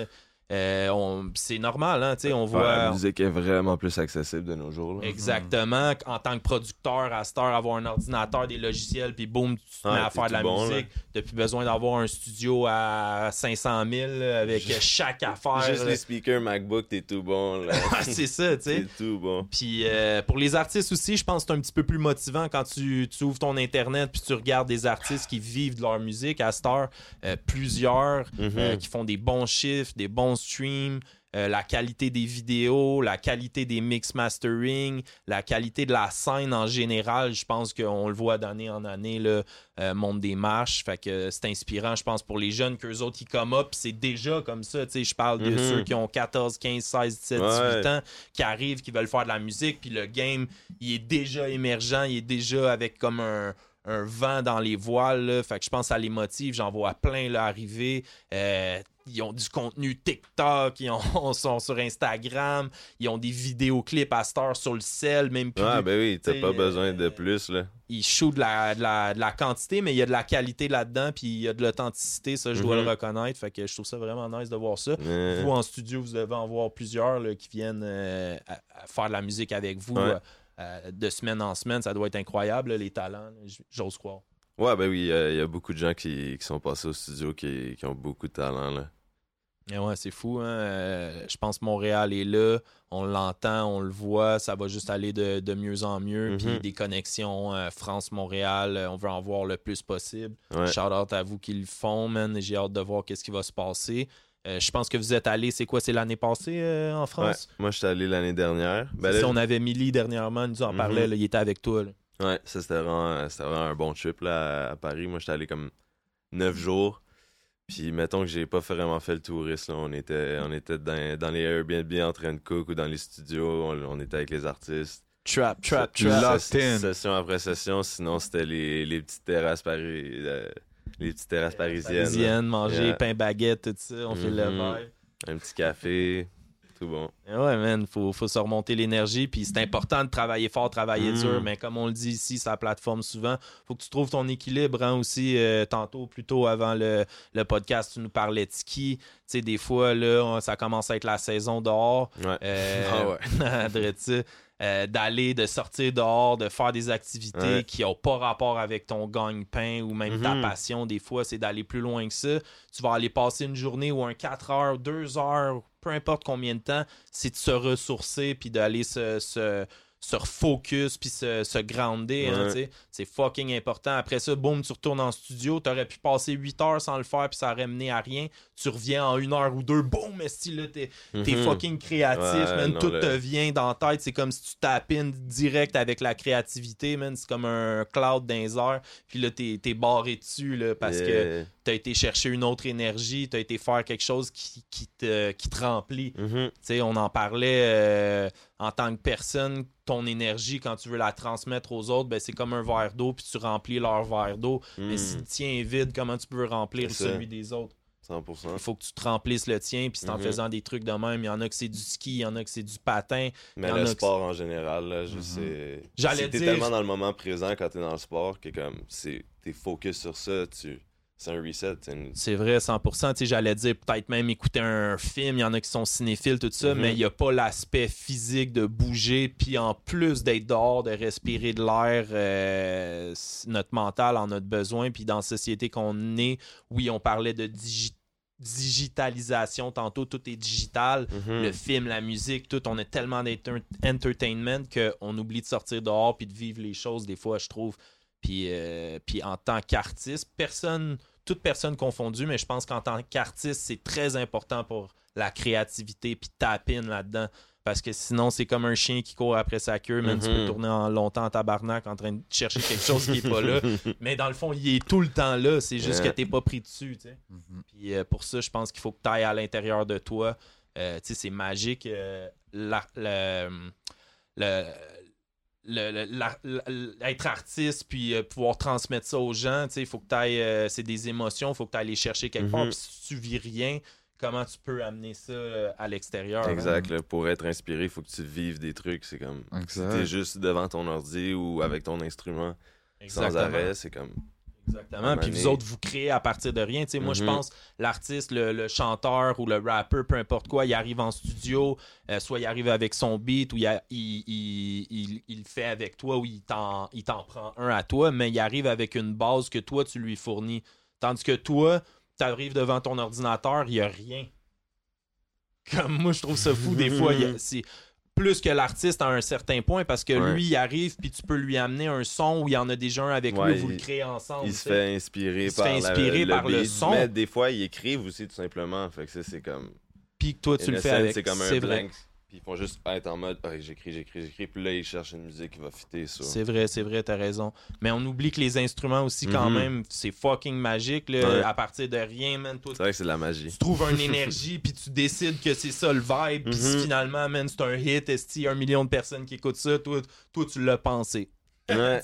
Euh, on, c'est normal, hein, tu sais, on Ouais, voit... la musique est vraiment plus accessible de nos jours. Là. Exactement. En tant que producteur, à cette heure, avoir un ordinateur, des logiciels, puis boum, tu te Ouais, mets à t'es faire de la tout bon, musique. T'as plus besoin d'avoir un studio à cinq cent mille là, avec Juste- chaque affaire. Juste là. les speakers MacBook, t'es tout bon. Là. C'est ça, tu sais. T'es tout bon. Puis euh, pour les artistes aussi, je pense que c'est un petit peu plus motivant quand tu, tu ouvres ton Internet puis tu regardes des artistes qui vivent de leur musique à cette heure. Euh, plusieurs Mhm. euh, qui font des bons chiffres, des bons streams. Euh, la qualité des vidéos, la qualité des mix mastering, la qualité de la scène en général, je pense qu'on le voit d'année en année, là, euh, monte des marches. Fait que c'est inspirant, je pense, pour les jeunes qu'eux autres, ils come up, c'est déjà comme ça. Tu sais, je parle de Mhm. ceux qui ont quatorze, quinze, seize, dix-sept, Ouais. dix-huit ans, qui arrivent, qui veulent faire de la musique, puis le game, il est déjà émergent, il est déjà avec comme un un vent dans les voiles, là. Fait que je pense que ça les motive. J'en vois plein là, arriver. Euh, ils ont du contenu TikTok, ils ont, sont sur Instagram, ils ont des vidéoclips à cette heure sur le sel, même plus. Ouais, ben oui, t'as t'sais, pas besoin de euh, plus. Là. Ils shootent de la, de, la, de la quantité, mais il y a de la qualité là-dedans, puis il y a de l'authenticité, ça, je dois Mhm. le reconnaître. Fait que je trouve ça vraiment nice de voir ça. Euh, Vous, en studio, vous devez en voir plusieurs là, qui viennent euh, à, à faire de la musique avec vous. Ouais. euh, Euh, de semaine en semaine, ça doit être incroyable, là, les talents, là, j- j'ose croire. Ouais, ben oui, il y, a- il y a beaucoup de gens qui, qui sont passés au studio qui, qui ont beaucoup de talent. Là. Et ouais, c'est fou, hein? Euh, je pense que Montréal est là, on l'entend, on le voit, ça va juste aller de, de mieux en mieux. Mhm. Puis des connexions euh, France-Montréal, euh, on veut en voir le plus possible. Ouais. Shout out à vous qui le font, man. J'ai hâte de voir qu'est-ce qui va se passer. Euh, je pense que vous êtes allé, c'est quoi, c'est l'année passée euh, en Ouais. France? Moi, j'étais allé l'année dernière. Ben C'est là, ça, on avait Millie dernièrement, il nous en Mhm. parlait, là, il était avec toi. Là. Ouais, ça c'était vraiment, c'était vraiment un bon trip là, à Paris. Moi, j'étais allé comme neuf jours. Puis, mettons que j'ai pas vraiment fait le touriste. Là. On était, on était dans, dans les Airbnb en train de cook ou dans les studios. On, on était avec les artistes. Trap, trap, Se- trap. Locked se- in. Session après session. Sinon, c'était les, les petites terrasses Paris, euh, les petites terrasses parisiennes. là. Parisienne, manger, Yeah. pain baguette, tout ça, on fait le Mhm. verre. Un petit café. Tout bon. Ouais, man, faut, faut se remonter l'énergie. Puis c'est important de travailler fort, travailler Mm. dur. Mais comme on le dit ici, sur la plateforme souvent, faut que tu trouves ton équilibre. Hein, aussi, euh, tantôt, plutôt avant le, le podcast, tu nous parlais de ski. Tu sais, des fois, là, on- ça commence à être la saison dehors. Ouais. Euh, Ah ouais. drette ça. Euh, d'aller, de sortir dehors, de faire des activités Ouais. qui n'ont pas rapport avec ton gagne-pain ou même ta Mhm. passion. Des fois, c'est d'aller plus loin que ça. Tu vas aller passer une journée ou un quatre heures, deux heures, peu importe combien de temps, c'est de se ressourcer puis d'aller se, se, se refocus puis se, se grounder. Hein, Ouais. tu sais. C'est fucking important. Après ça, boum, tu retournes en studio. Tu aurais pu passer huit heures sans le faire puis ça aurait mené à rien. Tu reviens en une heure ou deux, boum, esti, là, t'es T'es Mhm. fucking créatif, Ouais, man. non, Tout le- te vient dans la tête. C'est comme si tu tapines direct avec la créativité, man. C'est comme un cloud dans les airs. Puis là, t'es, t'es barré dessus, là, parce que Yeah. t'as été chercher une autre énergie. T'as été faire quelque chose qui, qui, te, qui te remplit. Mhm. Tu sais, on en parlait euh, en tant que personne. Ton énergie, quand tu veux la transmettre aux autres, ben, c'est comme un verre d'eau, puis tu remplis leur verre d'eau. Mais Mm. si le tien est vide, comment tu peux remplir C'est ça. celui des autres? cent pour cent. Il faut que tu te remplisses le tien, puis c'est en Mhm. faisant des trucs de même. Il y en a que c'est du ski, il y en a que c'est du patin. Mais Il y en le a que sport en général, là, je Mhm. sais. J'allais Si t'es dire- tellement dans le moment présent quand t'es dans le sport que comme c'est t'es focus sur ça, tu c'est un reset. c'est une- C'est vrai, cent pour cent. Tu sais, j'allais dire peut-être même écouter un film. Il y en a qui sont cinéphiles, tout ça, Mhm. mais il n'y a pas l'aspect physique de bouger. Puis en plus d'être dehors, de respirer de l'air, euh, c- notre mental en a besoin. Puis dans la société qu'on est, oui, on parlait de digi- digitalisation tantôt. Tout est digital. Mhm. Le film, la musique, tout. On a tellement d'entertainment qu'on oublie de sortir dehors puis de vivre les choses, des fois, je trouve. Puis, euh, puis en tant qu'artiste, personne, toute personne confondue, mais je pense qu'en tant qu'artiste, c'est très important pour la créativité puis tapin là-dedans. Parce que sinon, c'est comme un chien qui court après sa queue, man. Tu peux Mhm. tourner en longtemps en tabarnak en train de chercher quelque chose qui est pas là. Mais dans le fond, il est tout le temps là. C'est juste Yeah. que t'es pas pris dessus, tu sais. Mhm. Puis euh, pour ça, je pense qu'il faut que tu ailles à l'intérieur de toi. Euh, tu sais, c'est magique. euh, la- le, le- le- le- la- la- être artiste puis euh, pouvoir transmettre ça aux gens, tu sais, il faut que tu ailles. c'est des émotions, il faut que tu ailles les chercher quelque Mhm. part. Puis si tu vis rien, comment tu peux amener ça euh, à l'extérieur? hein? Exact. Là, pour être inspiré, il faut que tu vives des trucs. C'est comme si Exact. t'es juste devant ton ordi ou avec ton instrument sans Exactement. arrêt, c'est comme Exactement. Puis vous autres, vous créez à partir de rien. Tu sais, moi, mm-hmm. je pense l'artiste, le, le chanteur ou le rapper, peu importe quoi, il arrive en studio, euh, soit il arrive avec son beat ou il, a, il, il, il, il le fait avec toi ou il t'en, il t'en prend un à toi, mais il arrive avec une base que toi, tu lui fournis. Tandis que toi, tu arrives devant ton ordinateur, il n'y a rien. Comme moi, je trouve ça fou. Des fois, il y a, c'est plus que l'artiste à un certain point parce que ouais. lui, il arrive puis tu peux lui amener un son où il y en a déjà un avec ouais, lui, vous il, le créez ensemble. Il se fait inspirer il par, se fait inspirer la, par le, le beat, son. Mais des fois, ils écrivent aussi tout simplement. Fait que ça, c'est comme... Puis toi, tu le fais avec. C'est comme un c'est blank. Vrai. Puis ils font juste être en mode oh, j'écris, j'écris, j'écris. Puis là, ils cherchent une musique qui va fitter ça. C'est vrai, c'est vrai, t'as raison. Mais on oublie que les instruments aussi, quand mm-hmm. même, c'est fucking magique. Là, ouais. À partir de rien, man. Toi, c'est vrai que c'est de la magie. Tu trouves une énergie, puis tu décides que c'est ça le vibe. Puis mm-hmm. finalement, man, c'est un hit. Est-ce qu'il y a un million de personnes qui écoutent ça? Toi, toi tu l'as pensé. Ouais.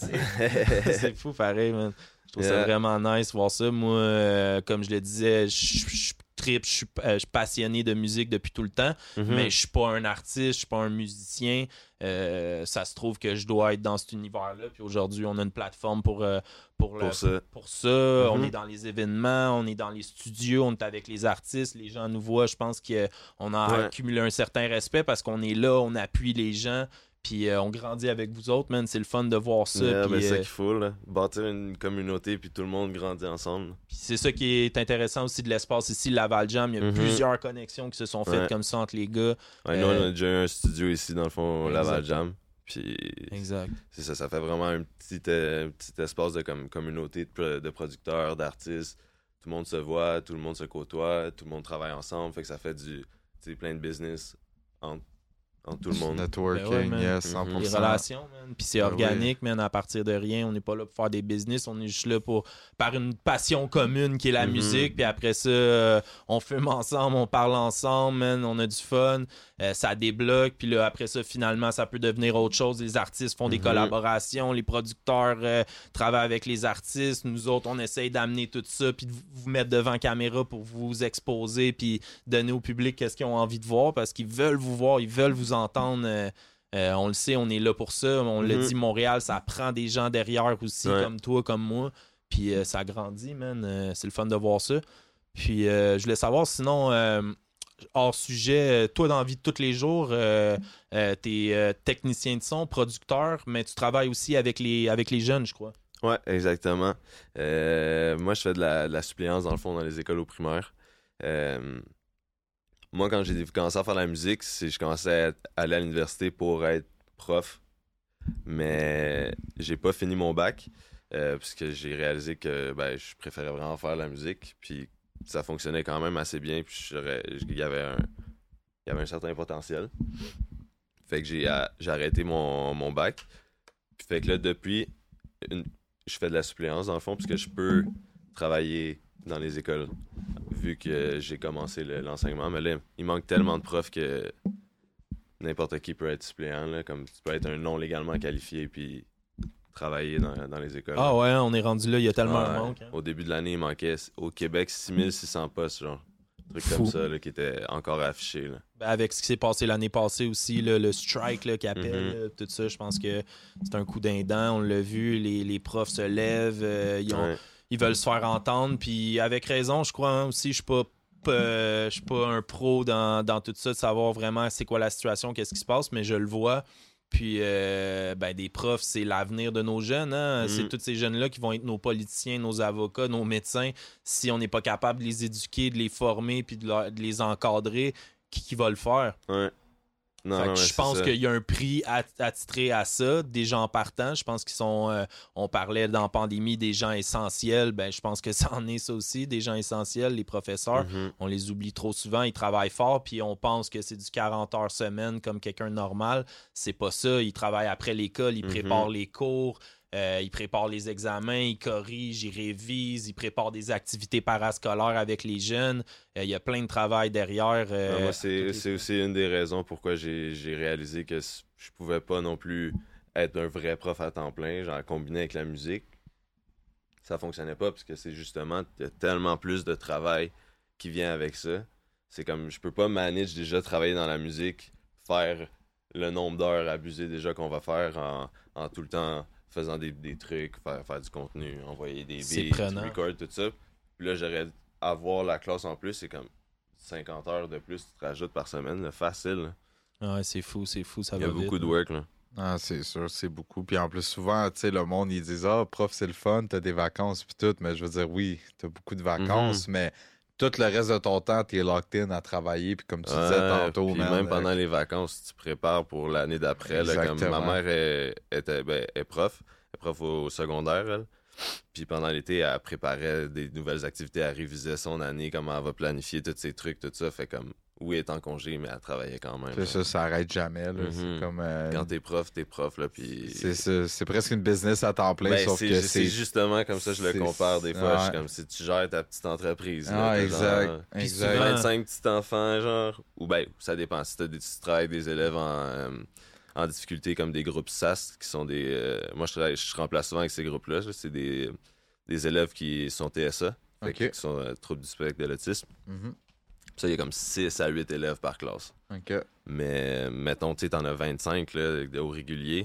C'est fou, pareil, man. Je trouve yeah. ça vraiment nice voir ça. Moi, euh, comme je le disais, je suis trip, je suis euh, passionné de musique depuis tout le temps, mm-hmm. mais je suis pas un artiste, je suis pas un musicien. Euh, ça se trouve que je dois être dans cet univers-là. Puis aujourd'hui, on a une plateforme pour, euh, pour, pour le, ça. Pour ça. Mm-hmm. On est dans les événements, on est dans les studios, on est avec les artistes. Les gens nous voient. Je pense qu'on a ouais. accumulé un certain respect parce qu'on est là, on appuie les gens. Puis euh, on grandit avec vous autres, man. C'est le fun de voir ça. Yeah, puis, ben, c'est ça euh... qu'il faut, là. Bâtir une communauté, puis tout le monde grandit ensemble. Puis c'est ça qui est intéressant aussi de l'espace ici, Laval Jam. Il y a mm-hmm. plusieurs connexions qui se sont faites ouais. comme ça entre les gars. Ouais, nous, euh... on a déjà eu un studio ici, dans le fond, exact. Laval Jam. Puis exact. C'est ça, ça fait vraiment un petit, euh, petit espace de comme, communauté de, de producteurs, d'artistes. Tout le monde se voit, tout le monde se côtoie, tout le monde travaille ensemble. Fait que ça fait du, plein de business entre en tout le monde. Networking, ben ouais, yes, cent pour cent. Les relations, man. Puis c'est ben organique, oui. man, à partir de rien. On n'est pas là pour faire des business. On est juste là pour par une passion commune qui est la mm-hmm. musique. Puis après ça, euh, on fume ensemble, on parle ensemble, man. On a du fun. Euh, ça débloque. Puis là, après ça, finalement, ça peut devenir autre chose. Les artistes font mm-hmm. des collaborations. Les producteurs euh, travaillent avec les artistes. Nous autres, on essaye d'amener tout ça. Puis de vous mettre devant caméra pour vous exposer. Puis donner au public qu'est-ce qu'ils ont envie de voir. Parce qu'ils veulent vous voir. Ils veulent vous entendre. Euh, euh, on le sait, on est là pour ça. On mm-hmm. l'a dit, Montréal, ça prend des gens derrière aussi, ouais. comme toi, comme moi. Puis euh, ça grandit, man. Euh, c'est le fun de voir ça. Puis euh, je voulais savoir, sinon, euh, hors sujet, toi, dans la vie de tous les jours, euh, euh, t'es euh, technicien de son, producteur, mais tu travailles aussi avec les, avec les jeunes, je crois. Ouais, exactement. Euh, moi, je fais de la, de la suppléance, dans le fond, dans les écoles au primaire. Euh, Moi, quand j'ai commencé à faire de la musique, c'est je commençais à aller à l'université pour être prof. Mais j'ai pas fini mon bac, euh, puisque j'ai réalisé que ben, je préférais vraiment faire de la musique. Puis ça fonctionnait quand même assez bien. Puis il y avait un, il y avait un certain potentiel. Fait que j'ai, j'ai arrêté mon, mon bac. Puis fait que là, depuis, une, je fais de la suppléance, dans le fond, puisque je peux travailler dans les écoles, vu que j'ai commencé le, l'enseignement. Mais là, il manque tellement de profs que n'importe qui peut être suppléant, là, comme tu peux être un non légalement qualifié puis travailler dans, dans les écoles. Ah ouais, on est rendu là, il y a tellement ouais, de manque. Hein. Au début de l'année, il manquait au Québec six mille six cents postes, genre. Un truc comme ça, là, qui était encore affiché. Là. Ben avec ce qui s'est passé l'année passée aussi, là, le strike là, qui appelle, Mm-hmm. là, tout ça, je pense que c'est un coup d'un dent. On l'a vu, les, les profs se lèvent, euh, ils, ont, Ouais. ils veulent se faire entendre, puis avec raison, je crois hein, aussi, je suis pas, euh, je suis pas un pro dans, dans tout ça, de savoir vraiment c'est quoi la situation, qu'est-ce qui se passe, mais je le vois. Puis, euh, ben, des profs, c'est l'avenir de nos jeunes. Hein? Mm. C'est tous ces jeunes-là qui vont être nos politiciens, nos avocats, nos médecins. Si on n'est pas capable de les éduquer, de les former, puis de, leur- de les encadrer, qui, qui va le faire? Ouais. Non, Fait que non, je c'est pense ça. qu'il y a un prix at- attitré à ça, des gens partants. Je pense qu'ils sont. euh, on parlait dans la pandémie des gens essentiels. Ben, je pense que ça en est ça aussi, des gens essentiels, les professeurs. Mhm. On les oublie trop souvent. Ils travaillent fort, puis on pense que c'est du quarante heures semaine comme quelqu'un de normal. C'est pas ça. Ils travaillent après l'école, ils Mhm. préparent les cours. Euh, ils préparent les examens, ils corrigent, ils révisent, ils préparent des activités parascolaires avec les jeunes. Euh, il y a plein de travail derrière. euh, Non, moi, à c'est, toutes les c'est fois. aussi une des raisons pourquoi j'ai, j'ai réalisé que c- je pouvais pas non plus être un vrai prof à temps plein, genre combiné avec la musique. Ça fonctionnait pas parce que c'est justement, il y a tellement plus de travail qui vient avec ça. C'est comme, je peux pas manage déjà travailler dans la musique, faire le nombre d'heures abusées déjà qu'on va faire en, en tout le temps faisant des, des trucs, faire, faire du contenu, envoyer des C'est beats, prenant. record, tout ça. Puis là, j'aurais avoir la classe en plus, c'est comme cinquante heures de plus que tu te rajoutes par semaine, là, facile. Là. Ouais, c'est fou, c'est fou, ça Il y va a beaucoup vite, de là. work, là. Ah, c'est sûr, c'est beaucoup. Puis en plus, souvent, tu sais, le monde, ils disent Ah, prof, c'est le fun, t'as des vacances, puis tout. Mais je veux dire, oui, t'as beaucoup de vacances, Mhm. mais tout le reste de ton temps, t'es locked in à travailler. Puis comme tu disais Ouais, tantôt, puis man, même euh, pendant les vacances, tu te prépares pour l'année d'après. Là, comme Exactement. ma mère est, était, ben, est prof, elle est prof au secondaire, elle. Puis pendant l'été, elle préparait des nouvelles activités, elle révisait son année, comment elle va planifier tous ces trucs, tout ça. Fait comme, oui, elle est en congé, mais elle travaillait quand même. c'est là. ça, ça arrête jamais. Là. Mhm. C'est comme. euh, Quand t'es prof, t'es prof, là, puis... c'est ça, c'est presque une business à temps plein, Ben, sauf c'est, que c'est c'est. justement comme ça que je le c'est- compare des fois. Je suis ouais. comme si tu gères ta petite entreprise. là, Ah, t'as exact. genre Puis exact. souvent- vingt-cinq petits enfants, genre. Ou ben, ça dépend. Si t'as des, tu travailles avec des élèves en, euh, en difficulté comme des groupes S A S, qui sont des. euh, moi, je, travaille, je remplace souvent avec ces groupes-là. là. C'est des, des élèves qui sont T S A, fait Ok. que- qui sont euh, troubles du spectre de l'autisme. Mhm. Ça, il y a comme six à huit élèves par classe. OK. Mais mettons, tu sais, t'en as vingt-cinq là, au régulier.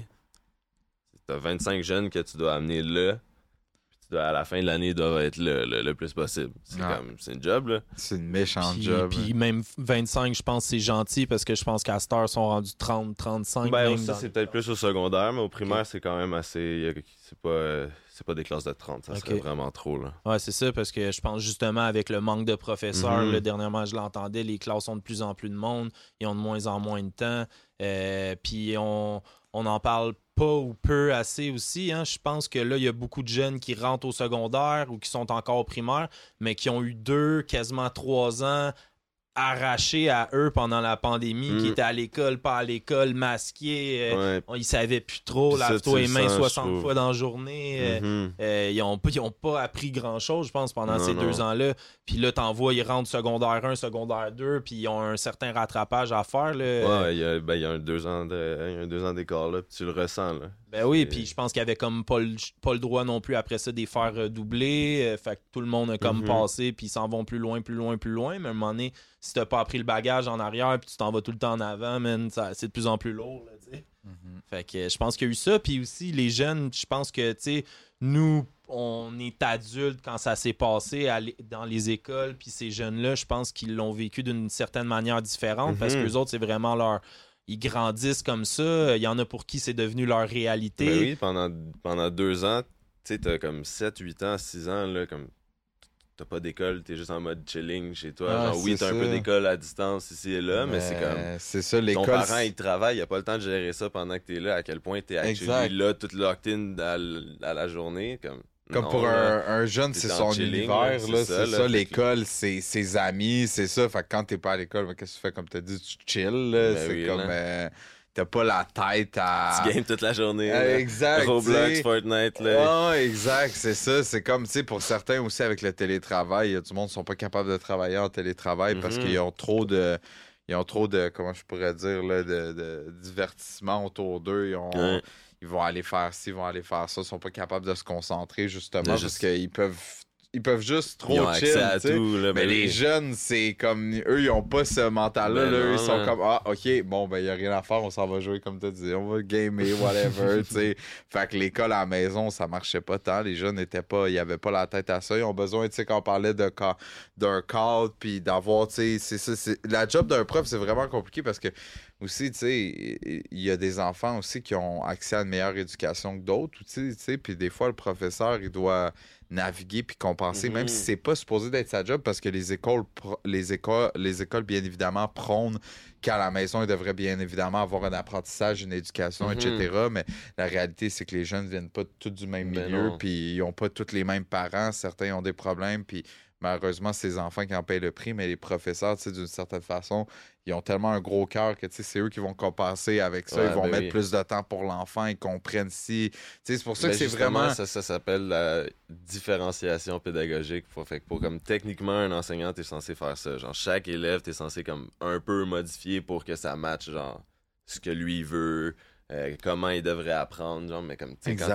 T'as vingt-cinq jeunes que tu dois amener là. Puis tu dois, à la fin de l'année, ils doivent être là, là, le plus possible. C'est Ah. comme, c'est une job, là. C'est une méchante Puis, job. puis même vingt-cinq, je pense que c'est gentil parce que je pense qu'à cette heure, ils sont rendus trente, trente-cinq. Ben, même ça, dans- c'est peut-être plus au secondaire, mais au primaire, c'est quand même assez. il y a- C'est pas, euh, c'est pas des classes de trente, ça Ok. serait vraiment trop, là. Ouais, c'est ça, parce que je pense justement avec le manque de professeurs, Mhm. là, dernièrement, je l'entendais, les classes ont de plus en plus de monde, ils ont de moins en moins de temps. Euh, puis on, on en parle pas ou peu assez aussi. Hein. Je pense que là, il y a beaucoup de jeunes qui rentrent au secondaire ou qui sont encore au primaire, mais qui ont eu deux, quasiment trois ans arrachés à eux pendant la pandémie, Mm. qui étaient à l'école, pas à l'école, masqués. euh, Ouais. on- ils savaient plus trop, Puis ça, lave-toi tu les le mains sens, je soixante trouve. fois dans la journée. euh, Mhm. euh, ils ont pas, ils ont pas appris grand-chose, je pense, pendant Non, ces non. deux ans-là. Puis là, t'en vois, ils rentrent secondaire un, secondaire deux, puis ils ont un certain rattrapage à faire. Là. Ouais, ouais, il y a, ben, il y a un deux ans de, il y a un deux ans d'écart, là, puis tu le ressens, là. Ben oui, C'est- puis je pense qu'il y avait comme pas le, pas le droit non plus après ça de les faire euh, doubler. Euh, fait que tout le monde a comme Mhm. passé, puis ils s'en vont plus loin, plus loin, plus loin. Mais à un moment donné, si t'as pas appris le bagage en arrière, puis tu t'en vas tout le temps en avant, man, ça- c'est de plus en plus lourd, là, tu sais. Mhm. Fait que euh, je pense qu'il y a eu ça. Puis aussi, les jeunes, je pense que, tu sais, nous, on est adultes quand ça s'est passé à l'é- dans les écoles. Puis ces jeunes-là, je pense qu'ils l'ont vécu d'une certaine manière différente parce Mhm. que les autres, c'est vraiment leur. Ils grandissent comme ça. Il y en a pour qui c'est devenu leur réalité. Ben oui, pendant, pendant deux ans, tu sais, t'as comme sept, huit ans, six ans, là, comme t'as pas d'école, t'es juste en mode chilling chez toi. Ah, Genre, oui, c'est t'as un peu ça. d'école à distance ici et là, mais, c'est comme. C'est ça, Ton l'école. parent, c'est- il travaille, il a pas le temps de gérer ça pendant que t'es là, à quel point t'es Exact. actually là, toute locked in à, l- à la journée. Comme, Comme non, pour là. un, un jeune, t'es c'est en son chilling, univers, là, là, c'est c'est ça, ça. là, fait que- L'école, c'est ses amis, c'est ça. Fait que quand t'es pas à l'école, ben, qu'est-ce que tu fais? Comme t'as dit, tu chill, là. Ben c'est oui, comme. là. euh, t'as pas la tête à. Tu games toute la journée. Ah, là. exact. Roblox, tu sais. Fortnite, là. Ah, exact, c'est ça. C'est comme, tu sais, pour certains aussi avec le télétravail, il y a du monde qui sont pas capables de travailler en télétravail parce Mhm. qu'ils ont trop de. Ils ont trop de, comment je pourrais dire, là, de, de divertissement autour d'eux. Ils, ont- Ouais. ils vont aller faire ci, ils vont aller faire ça. Ils sont pas capables de se concentrer, justement, De parce juste- qu'ils peuvent, ils peuvent juste trop Ils ont chill. accès à tu sais. tout. Là, Mais ben les oui. jeunes, c'est comme. Eux, ils ont pas ce mental-là. Ben là. Eux, non, ils sont là. comme Ah, ok, bon, ben, il y a rien à faire, on s'en va jouer, comme tu dis. On va gamer, whatever. tu sais. Fait que l'école à la maison, ça marchait pas tant. Les jeunes n'étaient pas. Ils avaient pas la tête à ça. Ils ont besoin, tu sais, quand on parlait de ca- d'un cadre, puis d'avoir, tu sais, c'est ça. c'est- La job d'un prof, c'est vraiment compliqué parce que aussi, tu sais, il y a des enfants aussi qui ont accès à une meilleure éducation que d'autres, tu sais, tu sais, puis des fois, le professeur, il doit naviguer puis compenser, Mhm. même si c'est pas supposé d'être sa job, parce que les écoles, pro- les écoles, les écoles, bien évidemment, prônent qu'à la maison, ils devraient bien évidemment avoir un apprentissage, une éducation, Mhm. et cetera. Mais la réalité, c'est que les jeunes ne viennent pas tous du même Ben milieu, non. puis ils n'ont pas tous les mêmes parents. Certains ont des problèmes, puis malheureusement, c'est les enfants qui en payent le prix, mais les professeurs, tu sais, d'une certaine façon, ils ont tellement un gros cœur que, tu sais, c'est eux qui vont compenser avec ça. Ouais, ils vont ben mettre oui. plus de temps pour l'enfant, ils comprennent si... Tu sais, c'est pour ça Ben que c'est justement, vraiment... Ça, ça s'appelle la différenciation pédagogique. Faut, fait que pour comme techniquement, un enseignant, t'es censé faire ça. Genre, chaque élève, t'es censé comme un peu modifier pour que ça matche, genre, ce que lui veut, euh, comment il devrait apprendre. Genre, mais comme, tu sais, quand Exact. t'as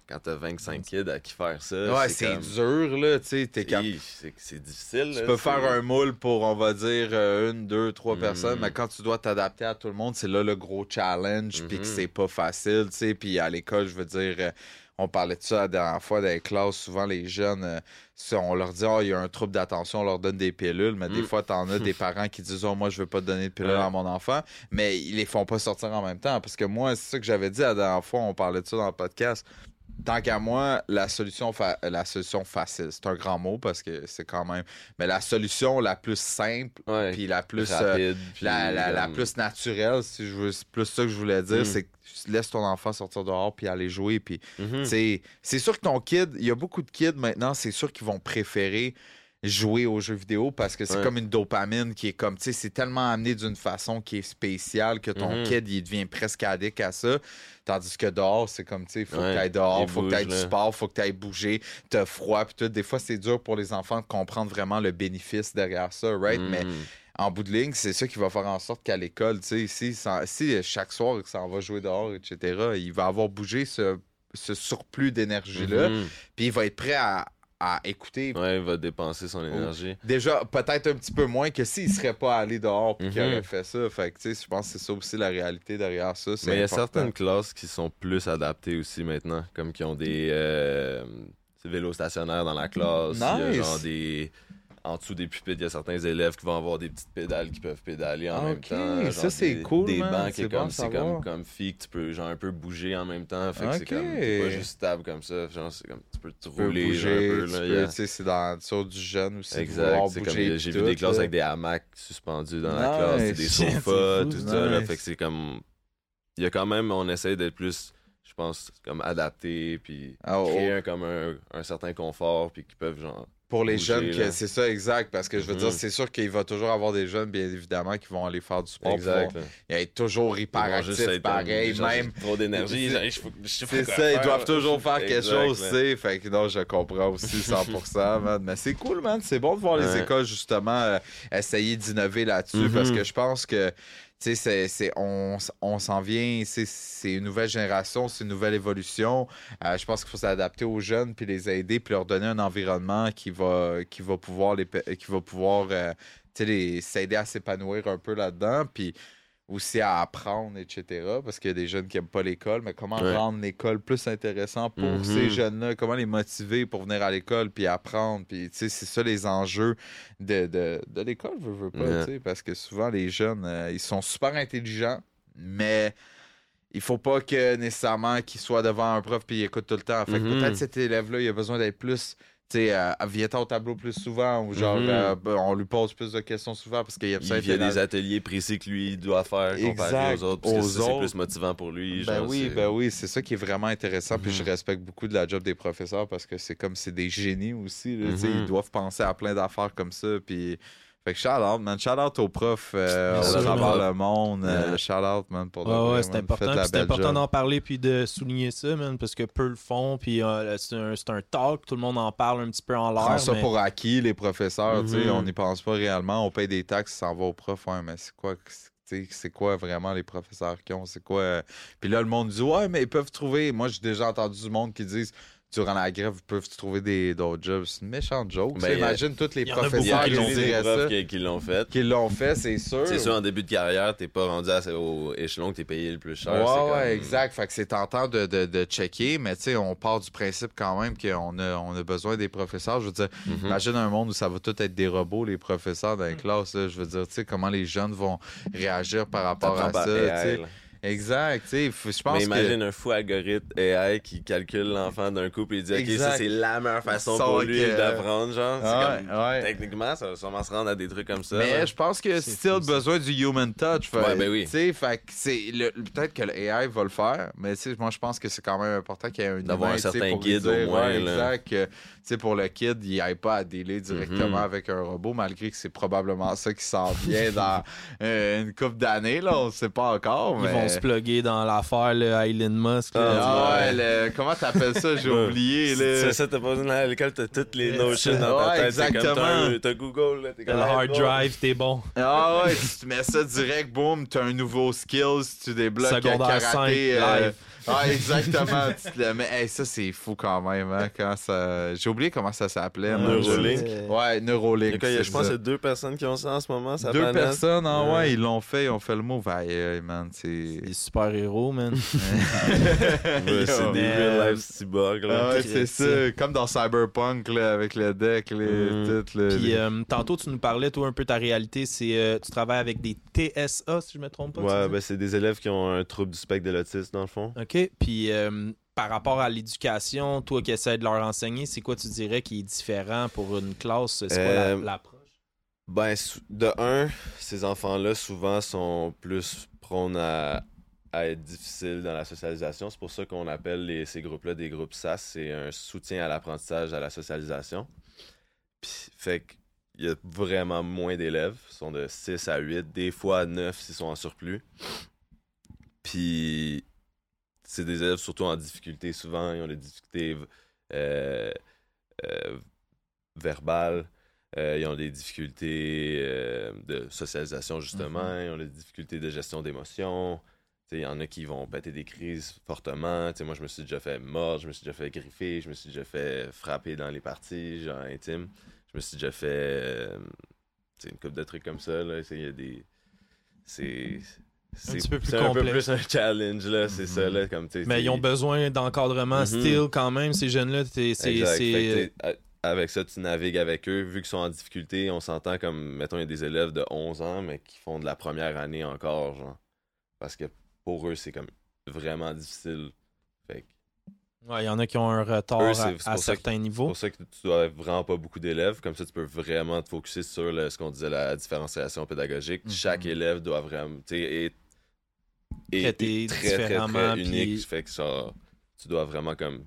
quand t'as vingt-cinq kids à qui faire ça. Ouais, c'est, c'est comme... dur, là, tu sais. T'es cap... c'est, c'est difficile. Tu là, peux c'est... faire un moule pour, on va dire, euh, une, deux, trois Mm. personnes, mais quand tu dois t'adapter à tout le monde, c'est là le gros challenge, puis que Mm-hmm. c'est pas facile, tu sais. Puis à l'école, je veux dire, euh, on parlait de ça la dernière fois dans les classes, souvent les jeunes, euh, si on leur dit, oh, il y a un trouble d'attention, on leur donne des pilules, mais Mm. des fois, t'en as des parents qui disent, oh, moi, je veux pas te donner de pilules Ouais. à mon enfant, mais ils les font pas sortir en même temps, parce que moi, c'est ça que j'avais dit la dernière fois, on parlait de ça dans le podcast. Tant qu'à moi, la solution, fa- la solution facile, c'est un grand mot parce que c'est quand même. Mais la solution la plus simple, Ouais, puis la plus. euh, rapide. puis la, la, la comme- plus naturelle, si je veux, c'est plus ça que je voulais dire, Mm. c'est que laisse ton enfant sortir dehors puis aller jouer. Puis, Mhm. c'est, c'est sûr que ton kid, il y a beaucoup de kids maintenant, c'est sûr qu'ils vont préférer jouer aux jeux vidéo parce que c'est Ouais. comme une dopamine qui est comme, tu sais, c'est tellement amené d'une façon qui est spéciale que ton Mhm. kid, il devient presque addict à ça. Tandis que dehors, c'est comme, tu sais, il faut Ouais, que tu ailles dehors, il faut que tu ailles bouge, du là. sport, faut que tu ailles bouger, t'as froid, puis tout. Des fois, c'est dur pour les enfants de comprendre vraiment le bénéfice derrière ça, right? Mhm. Mais en bout de ligne, c'est ça qui va faire en sorte qu'à l'école, tu sais, si, ça- si chaque soir il s'en va jouer dehors, et cetera, il va avoir bougé ce, ce surplus d'énergie-là, Mhm. puis il va être prêt à, à écouter. Ouais, il va dépenser son énergie. Déjà, peut-être un petit peu moins que s'il serait pas allé dehors puis qu'il Mhm. aurait fait ça. Fait que, tu sais, je pense que c'est ça aussi la réalité derrière ça. C'est Mais il y a important. certaines classes qui sont plus adaptées aussi maintenant, comme qui ont des euh, des vélos stationnaires dans la classe. Il y a Nice. genre des... En dessous des pupitres, il y a certains élèves qui vont avoir des petites pédales qui peuvent pédaler en Ah, même ok. temps. Ça, genre c'est des, cool, Des man. bancs qui C'est est bon comme, à c'est savoir. comme, comme fille que tu peux genre un peu bouger en même temps. Fait que c'est Ok. comme, t'es pas juste stable comme ça. Genre, c'est comme, tu peux te Tu peux rouler bouger, un peu. tu Là, peux, yeah. tu sais, c'est dans sur du jeune aussi. de Exact. vouloir C'est bouger comme, j'ai puis vu des tout, classes là. avec des hamacs suspendus dans la Nice. classe, c'est des C'est sofas, fou, tout ça. Là, nice. fait que c'est comme... Il y a quand même, on essaie d'être plus, je pense, comme adapté, puis Ah, oh, créer un, comme un, un certain confort, puis qui peuvent genre... Pour les bouger, jeunes, que là. c'est ça, exact. Parce que je veux Mhm. dire, c'est sûr qu'il va toujours avoir des jeunes, bien évidemment, qui vont aller faire du sport. Exact. Pour là. être toujours Ils vont juste hyperactifs, être pareil. comme, genre, Même. j'ai trop d'énergie, C'est- genre, je faut- je sais pas C'est quoi ça, ils faire, doivent là. toujours faire quelque Exact, chose, là. tu sais. Fait que non, je comprends aussi cent pour cent, man. Mais c'est cool, man. C'est bon de voir les Ouais. écoles, justement, euh, essayer d'innover là-dessus Mhm. parce que je pense que, tu sais, c'est, c'est- on, on s'en vient, c'est, c'est une nouvelle génération, c'est une nouvelle évolution. Euh, je pense qu'il faut s'adapter aux jeunes puis les aider puis leur donner un environnement qui va, qui va pouvoir, les, pe- qui va pouvoir euh, tu sais, les- s'aider à s'épanouir un peu là-dedans. Puis aussi à apprendre, et cetera. Parce qu'il y a des jeunes qui n'aiment pas l'école, mais comment Ouais. rendre l'école plus intéressant pour Mhm. ces jeunes-là? Comment les motiver pour venir à l'école puis apprendre? Puis, tu sais, c'est ça les enjeux de, de, de l'école, je veux pas, Ouais. tu sais, parce que souvent, les jeunes, euh, ils sont super intelligents, mais il faut pas que nécessairement qu'ils soient devant un prof puis ils écoutent tout le temps. Fait que Mhm. peut-être cet élève-là, il a besoin d'être plus... Tu sais, euh, viens-t'en au tableau plus souvent ou genre, Mhm. euh, ben, on lui pose plus de questions souvent parce qu'il aime ça Il être y a dans- des ateliers précis que lui doit faire comparé Exact, aux autres, parce que aux ça, c'est autres. plus motivant pour lui. Ben genre, oui, c'est- ben oui, c'est ça qui est vraiment intéressant. Puis Mhm. je respecte beaucoup de la job des professeurs parce que c'est comme c'est des génies aussi. Là, tu sais, Mhm. Ils doivent penser à plein d'affaires comme ça. Puis fait que shout out, man. Shout out aux profs euh, Merci, à travers man. le monde. Euh, Yeah. shout out, man, pour de Ouais, vrai, ouais, c'est man. important. Faites la Puis C'est belle important job. d'en parler puis de souligner ça, man, parce que peu le font. Puis euh, c'est un, c'est un talk, tout le monde en parle un petit peu en Prends l'air. ça mais- pour acquis, les professeurs. tu sais, Mhm. On n'y pense pas réellement. On paye des taxes, ça s'en va aux profs. Ouais, mais c'est quoi, tu sais, c'est quoi vraiment les professeurs qui ont? C'est quoi? euh, Puis là, le monde dit, ouais, mais ils peuvent trouver. Moi, j'ai déjà entendu du monde qui disent, durant la grève, ils peuvent trouver des, d'autres jobs. C'est une méchante joke. Ben, ça. y a- Imagine tous les y en a beaucoup Il y a professeurs qui qui l'ont des fait, diraient profs ça, qui, qui l'ont fait. qui l'ont fait, c'est sûr. C'est sûr, en début de carrière, t'es pas rendu à- au échelon que t'es payé le plus cher. Ouais, c'est ouais, comme- exact. Fait que c'est tentant de, de, de checker, mais tu sais, on part du principe quand même qu'on a, on a besoin des professeurs. Je veux dire, Mhm. imagine un monde où ça va tout être des robots, les professeurs dans les classes. Là. Je veux dire, tu sais, comment les jeunes vont réagir par rapport T'apprends à par ça. A I, tu sais. là. Exact, tu sais. f- Je pense Mais imagine que. un fou algorithme A I qui calcule l'enfant d'un couple et dit, OK, Exact. ça, c'est la meilleure façon Sans pour lui que- d'apprendre, genre. C'est Ouais, comme, ouais. techniquement, ça va sûrement se rendre à des trucs comme ça. Mais là. je pense que C'est still fou, ça. besoin du human touch. Fait, Ouais, ben oui. Tu sais, fait que c'est le- peut-être que le A I va le faire, mais tu sais, moi je pense que c'est quand même important qu'il y ait un D'avoir humain, un tu sais, certain pour lui guide au dire, moins, ouais, là. exact. Que, tu sais, pour le kid, il n'aille pas à dealer directement Mhm. avec un robot, malgré que c'est probablement ça qui s'en vient dans euh, une couple d'années. Là, on ne sait pas encore. Ils mais... vont se plugger dans l'affaire, là, Elon Musk. Ah, là. Ah ouais, Ouais. le- comment t'appelles ça? J'ai Ouais. oublié. C'est Là. ça, t'as pas besoin d'aller à l'école, t'as toutes les notions dans Ouais, ta tête. C'est comme, exactement. t'as, un- t'as Google, là, t'es Le comme, hard hey, drive, t'es bon. Ah ouais, tu te mets ça direct, boum, t'as un nouveau skills, tu débloques Secondaire karaté, cinq, euh, live. Ah, exactement. Tu te le mets. Hey, ça, c'est fou quand même. Hein, quand ça... J'ai oublié comment ça s'appelait. Ouais, Neuralink. Ouais, Neuralink. Il y a, je pense qu'il y a deux personnes qui ont ça en ce moment. Ça deux planète. personnes, hein, ouais. Ouais. Ils l'ont fait. Ils ont fait le move. Aïe, aïe, man. C'est Des super-héros, man. Ouais, c'est des Euh, real life cyborgs. Là. Ah ouais, Christ. c'est ça. Comme dans Cyberpunk, là, avec le deck, les, Mm. tout. Le... Puis euh, tantôt, tu nous parlais, toi, un peu ta réalité, c'est euh, tu travailles avec des T S A, si je me trompe pas. tu Ouais, dis? ben c'est des élèves qui ont un trouble du spectre de l'autisme, dans le fond. OK. Puis euh, par rapport à l'éducation, toi qui essaies de leur enseigner, c'est quoi tu dirais qui est différent pour une classe? C'est quoi la- Euh, l'approche? Ben, sou- de un, ces enfants-là, souvent, sont plus prônes à, à être difficiles dans la socialisation. C'est pour ça qu'on appelle les- ces groupes-là des groupes S A S. C'est un soutien à l'apprentissage, à la socialisation. Puis, fait qu'il y a vraiment moins d'élèves. Ils sont de six à huit, des fois à neuf s'ils sont en surplus. Puis, c'est des élèves surtout en difficulté. Souvent, ils ont des difficultés euh, euh, verbales. Euh, ils ont des difficultés euh, de socialisation, justement. Mm-hmm. Ils ont des difficultés de gestion d'émotions. Il y en a qui vont péter des crises fortement. T'sais, moi, je me suis déjà fait mordre, je me suis déjà fait griffer, je me suis déjà fait frapper dans les parties, genre intimes. Je me suis déjà fait euh, une couple de trucs comme ça. Là. Il y a des... C'est... C'est, petit peu plus c'est un peu complexe. plus un challenge, là, c'est ça. Là, comme, t'sais, Mais t'sais, ils ont besoin d'encadrement Mhm. still quand même, ces jeunes-là. t'es- C'est, Exact. c'est- Fait que, t'sais, a- avec ça, tu navigues avec eux. Vu qu'ils sont en difficulté, on s'entend comme, mettons, il y a des élèves de onze ans, mais qui font de la première année encore, genre. Parce que pour eux, c'est comme vraiment difficile. Fait que Ouais, il y en a qui ont un retard Eux, à, c'est- c'est à pour ça que- certains c'est niveaux. pour ça que tu dois avoir vraiment pas beaucoup d'élèves. Comme ça, tu peux vraiment te focuser sur le- ce qu'on disait, la différenciation pédagogique. Mhm. Chaque élève doit vraiment, tu sais, être, est- Traité est très, très, différemment, très unique. puis- Fait que genre, tu dois vraiment comme...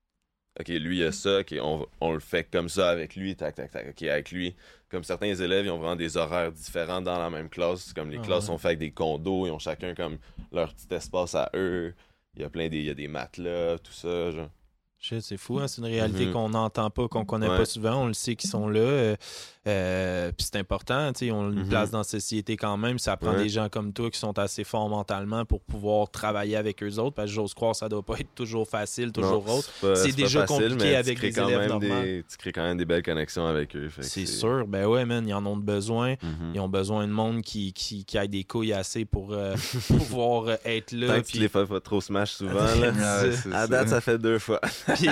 OK, lui, il a ça. OK, on, on le fait comme ça avec lui. Tac, tac, tac. OK, avec lui. Comme certains élèves, ils ont vraiment des horaires différents dans la même classe. Comme les Ah classes ouais. sont faites avec des condos. Ils ont chacun comme leur petit espace à eux. Il y a plein des... Il y a des matelas, tout ça, genre. Shit, c'est fou, hein? C'est une réalité Mhm. qu'on n'entend pas, qu'on connaît Ouais. pas souvent. On le sait qu'ils sont là. euh, euh, Puis c'est important, tu sais, on a une Mhm. place dans la société quand même. Ça prend Ouais. des gens comme toi qui sont assez forts mentalement pour pouvoir travailler avec eux autres. Parce que j'ose croire que ça doit pas être toujours facile, toujours Non, autre. pas- C'est pas déjà facile, compliqué mais tu avec crées des quand élèves même normaux. des- Tu crées quand même des belles connexions avec eux. fait que C'est sûr, ben ouais, man, ils en ont besoin. Mhm. Ils ont besoin de monde qui, qui, qui ait des couilles assez pour euh, pouvoir euh, être là. Tant que tu puis- les fais pas trop smash souvent, là. Ouais, c'est À ça. date, ça fait deux fois. Puis,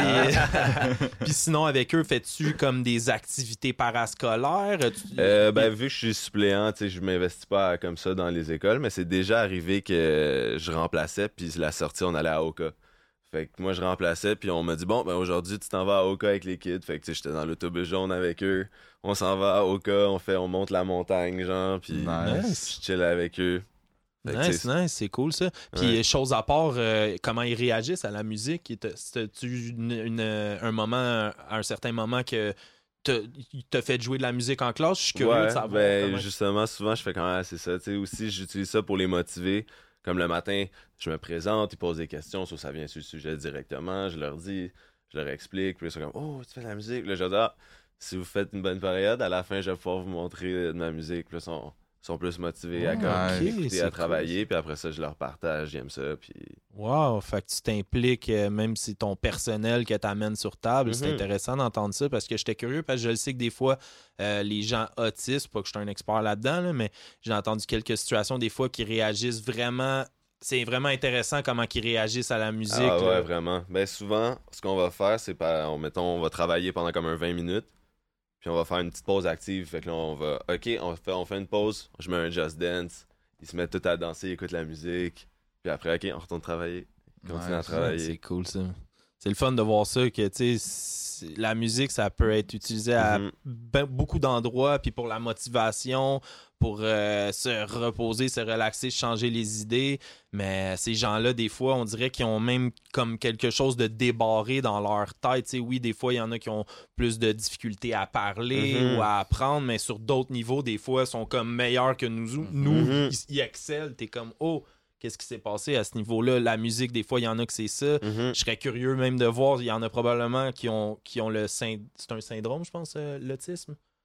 puis sinon, avec eux, fais-tu comme des activités parascolaires? Tu- Euh, ben, vu que je suis suppléant, tu sais, je m'investis pas comme ça dans les écoles, mais c'est déjà arrivé que je remplaçais, puis la sortie, on allait à Oka. Fait que moi, je remplaçais, puis on m'a dit, bon, ben aujourd'hui, tu t'en vas à Oka avec les kids. Fait que, tu sais, j'étais dans l'autobus jaune avec eux. On s'en va à Oka, on fait, on monte la montagne, genre, puis Nice. je chill avec eux. Fait que, tu Nice, sais, nice, c'est cool ça. Puis, Ouais. chose à part, euh, comment ils réagissent à la musique? C'était-tu une- une- un moment, à un certain moment que t'as t'as fait jouer de la musique en classe? Je suis curieux ouais, de savoir. ben, comment- justement, souvent, je fais quand même, c'est ça. Tu sais, aussi, j'utilise ça pour les motiver. Comme le matin, je me présente, ils posent des questions, soit ça vient sur le sujet directement, je leur dis, je leur explique, puis ils sont comme, oh, tu fais de la musique. Là, je dis, ah, si vous faites une bonne période, à la fin, je vais pouvoir vous montrer de ma musique. Puis là, ils sont, sont plus motivés à, Ah, comme, ok, écouter, c'est à cool, travailler, puis après ça, je leur partage, j'aime ça, puis... Wow, fait que tu t'impliques, euh, même si c'est ton personnel que t'amènes sur table. C'est Mhm. intéressant d'entendre ça parce que j'étais curieux parce que je le sais que des fois, euh, les gens autistes, pas que je suis un expert là-dedans, là, mais j'ai entendu quelques situations des fois qui réagissent vraiment. C'est vraiment intéressant comment ils réagissent à la musique. Ah ouais, là. vraiment. Ben souvent, ce qu'on va faire, c'est pas, on, mettons, on va travailler pendant comme un vingt minutes, puis on va faire une petite pause active. Fait que là, on va, OK, on fait, on fait une pause, je mets un Just Dance, ils se mettent tous à danser, ils écoutent la musique, puis après, OK, on retourne travailler, on continue à Nice. Ouais, travailler. c'est cool ça. C'est le fun de voir ça que tu sais c'est- la musique ça peut être utilisé à Mhm. ben- beaucoup d'endroits puis pour la motivation, pour euh, se reposer, se relaxer, changer les idées, mais ces gens-là des fois, on dirait qu'ils ont même comme quelque chose de débarré dans leur tête, tu sais oui, des fois il y en a qui ont plus de difficultés à parler Mhm. ou à apprendre, mais sur d'autres niveaux des fois ils sont comme meilleurs que nous nous Mhm. ils, ils excellent, t'es comme oh qu'est-ce qui s'est passé à ce niveau-là? La musique, des fois, il y en a que c'est ça. Mhm. Je serais curieux même de voir. Il y en a probablement qui ont, qui ont le synd... C'est un syndrome, je pense, euh, l'autisme?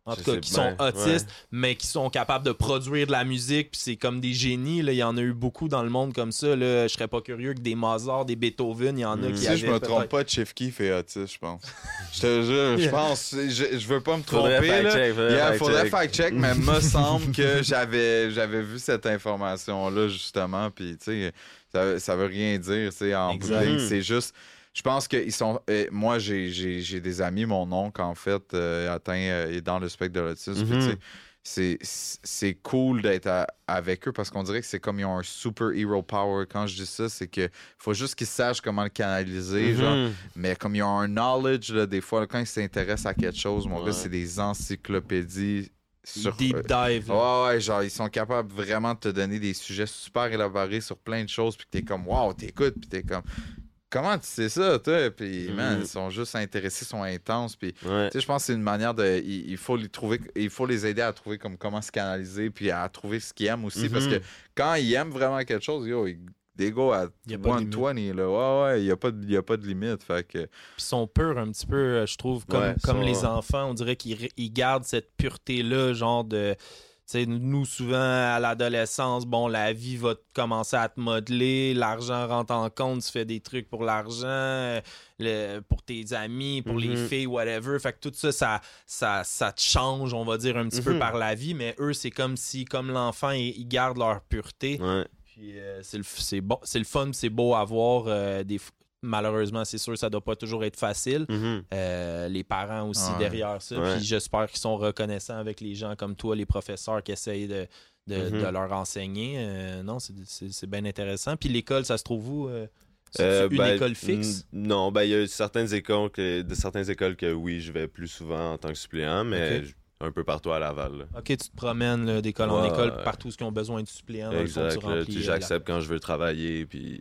En Je tout cas, sais qui bien, sont autistes, ouais. mais qui sont capables de produire de la musique, puis c'est comme des génies. Là. Il y en a eu beaucoup dans le monde comme ça. Là. Je serais pas curieux que des Mozart, des Beethoven, il y en a Mm. qui Si avaient je me trompe peut-être- pas, Chief Keef est autiste, je pense. Je te jure, je pense. Je, je veux pas me Faudrait tromper. Là. fact-check, faudrait Yeah, fact-check. faudrait fact-check, mais me semble que j'avais j'avais vu cette information-là, justement. Puis, tu sais, ça, ça veut rien dire, tu sais, en bout de Exact. ligne. C'est juste. Je pense qu'ils sont. euh, moi, j'ai, j'ai, j'ai des amis, mon oncle, en fait, euh, atteint euh, est dans le spectre de l'autisme. Puis, Mhm. tu sais, c'est, c'est cool d'être à- avec eux parce qu'on dirait que c'est comme ils ont un super hero power. Quand je dis ça, c'est que faut juste qu'ils sachent comment le canaliser. Genre. Mhm. Mais comme ils ont un knowledge, là, des fois, là, quand ils s'intéressent à quelque chose, mon Ouais. gars, c'est des encyclopédies sur. Deep euh, dive. là. Ouais, ouais, genre, ils sont capables vraiment de te donner des sujets super élaborés sur plein de choses, puis que t'es comme, waouh, t'écoutes, puis t'es comme, comment tu sais ça, toi? Puis, man, Mhm. ils sont juste intéressés, ils sont intenses, puis, Ouais. tu sais, je pense que c'est une manière de. Il, il faut les trouver, il faut les aider à trouver comme comment se canaliser, puis à trouver ce qu'ils aiment aussi, parce Mhm. que quand ils aiment vraiment quelque chose, yo, ils. They go à Il y a pas de cent vingt, là. Ouais, ouais, il n'y a, pas de- il y a pas de limite. Fait que. Puis ils sont purs un petit peu, euh, je trouve, comme, Ouais, comme sont- les enfants. On dirait qu'ils ils gardent cette pureté-là, genre de. Tu sais, nous, souvent, à l'adolescence, bon, la vie va t- commencer à te modeler, l'argent rentre en compte, tu fais des trucs pour l'argent, euh, le- pour tes amis, pour les Mhm. filles, whatever. Fait que tout ça, ça, ça, ça te change, on va dire, un petit peu Mhm. par la vie, mais eux, c'est comme si, comme l'enfant, ils, ils gardent leur pureté. Ouais. Puis euh, c'est le, c'est bon, c'est le fun, c'est beau à voir. euh, des, f- malheureusement, c'est sûr, ça doit pas toujours être facile. Mhm. Euh, les parents aussi Ouais. derrière ça. Ouais. Puis j'espère qu'ils sont reconnaissants avec les gens comme toi, les professeurs qui essayent de, de, Mhm. de leur enseigner. Euh, non, c'est, c'est, c'est bien intéressant. Puis l'école, ça se trouve où? euh, c'est Euh, une ben, école fixe? n- Non, ben il y a certaines écoles que de certaines écoles que oui, je vais plus souvent en tant que suppléant, mais Ok. j- un peu partout à Laval. là. OK, tu te promènes là, d'école en Ouais, école, ouais. partout ce qu'ils ont besoin de suppléants. Dans le fond, Exact. tu là, remplis, tu sais, euh, la- j'accepte quand je veux travailler, puis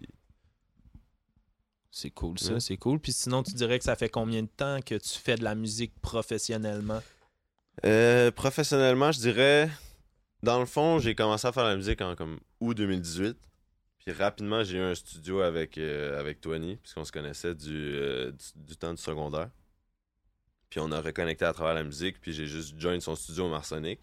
C'est cool, ça, Ouais. c'est cool. Puis sinon, tu dirais que ça fait combien de temps que tu fais de la musique professionnellement? Euh, professionnellement, je dirais, dans le fond, j'ai commencé à faire la musique en comme août deux mille dix-huit. Puis rapidement, j'ai eu un studio avec, euh, avec Tony, puisqu'on se connaissait du, euh, du, du temps du secondaire. Puis on a reconnecté à travers la musique, puis j'ai juste join son studio au Marsonic.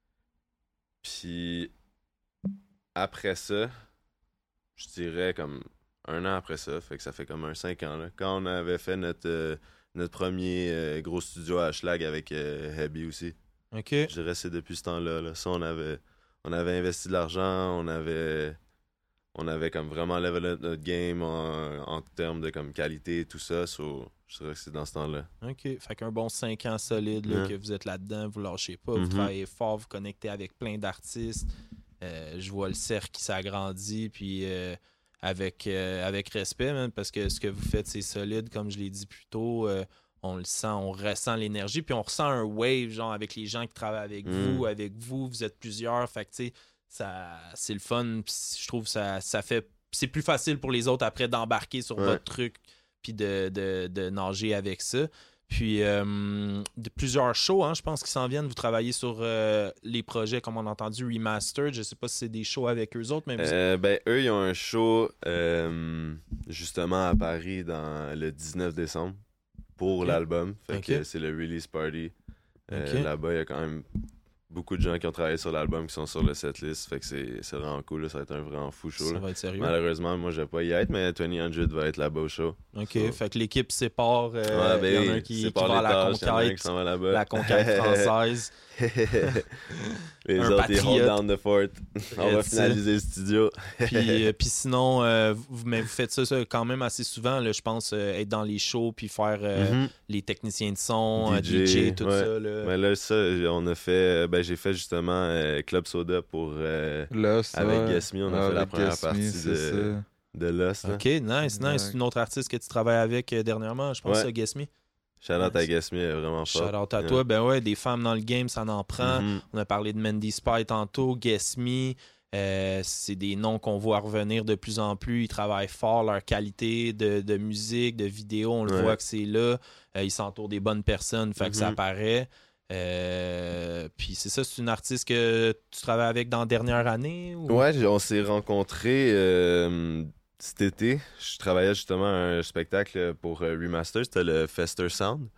Puis après ça, je dirais comme un an après ça, fait que ça fait comme un cinq ans. Là. Quand on avait fait notre, euh, notre premier euh, gros studio à Schlag avec euh, Hebi aussi. OK. Je dirais que c'est depuis ce temps-là. Là. Ça, on avait, on avait investi de l'argent, on avait, on avait comme vraiment level up notre game en, en termes de comme qualité et tout ça. So, je dirais que c'est dans ce temps-là. OK. Fait qu'un bon cinq ans solide, là, Ouais. que vous êtes là-dedans, vous lâchez pas, vous Mhm. travaillez fort, vous connectez avec plein d'artistes. Euh, je vois le cercle qui s'agrandit, puis euh, avec, euh, avec respect, man, parce que ce que vous faites, c'est solide, comme je l'ai dit plus tôt. Euh, on le sent, on ressent l'énergie, puis on ressent un wave, genre, avec les gens qui travaillent avec Mm. vous, avec vous, vous êtes plusieurs, fait que, tu sais, ça, c'est le fun, puis je trouve que ça, ça fait, c'est plus facile pour les autres après d'embarquer sur Ouais. votre truc, puis de, de, de nager avec ça. Puis, euh, de plusieurs shows, hein, je pense qu'ils s'en viennent. Vous travaillez sur euh, les projets, comme on a entendu, Remastered. Je sais pas si c'est des shows avec eux autres, mais vous... Euh, ben, eux, ils ont un show euh, justement à Paris dans le dix-neuf décembre pour Ok. l'album. Fait Ok. que c'est le release party. Euh, Ok. Là-bas, il y a quand même beaucoup de gens qui ont travaillé sur l'album qui sont sur le setlist. Fait que c'est c'est vraiment cool. Là. Ça va être un vraiment fou show. ça là. va être sérieux. Malheureusement, moi, je vais pas y être, mais Tony Hundred va être là-bas au show. OK, So- fait que l'équipe sépare. euh, Ouais, ben il y en a oui, un qui, c'est qui par va à les la tâches, il y en a un qui conquête, s'en va là-bas. la conquête française. Les Un autres, ils hold patriote. down the fort. On va Très finaliser le studio. Puis, euh, puis sinon, euh, vous, mais vous faites ça, ça quand même assez souvent, là, je pense, euh, être dans les shows, puis faire euh, Mhm. les techniciens de son, euh, D J, D J, tout ouais. ça. Là. Mais là, ça, on a fait. Ben, j'ai fait justement euh, Club Soda pour. euh, Là, ça. Avec Guess Me, on a Ah, fait la avec première Guess Me, partie c'est de- ça. de Lost. là. OK, nice, nice. Ouais. C'est une autre artiste que tu travailles avec euh, dernièrement, je pense, Ouais. ça, Guess Me. Shout out à Nice. Guess Me, elle est vraiment Shout fort. out à Yeah. toi. Ben ouais, des femmes dans le game, ça en prend. Mhm. On a parlé de Mandy Spy tantôt, Guess Me. Euh, c'est des noms qu'on voit revenir de plus en plus. Ils travaillent fort, leur qualité de, de musique, de vidéo, on le Ouais. voit que c'est là. Euh, ils s'entourent des bonnes personnes, fait que ça Mhm. paraît. Euh, puis c'est ça, c'est une artiste que tu travailles avec dans la dernière année? Ou... Ouais, j'ai- on s'est rencontrés euh, cet été. Je travaillais justement à un spectacle pour euh, Remaster, c'était le Fester Sound. Mhm.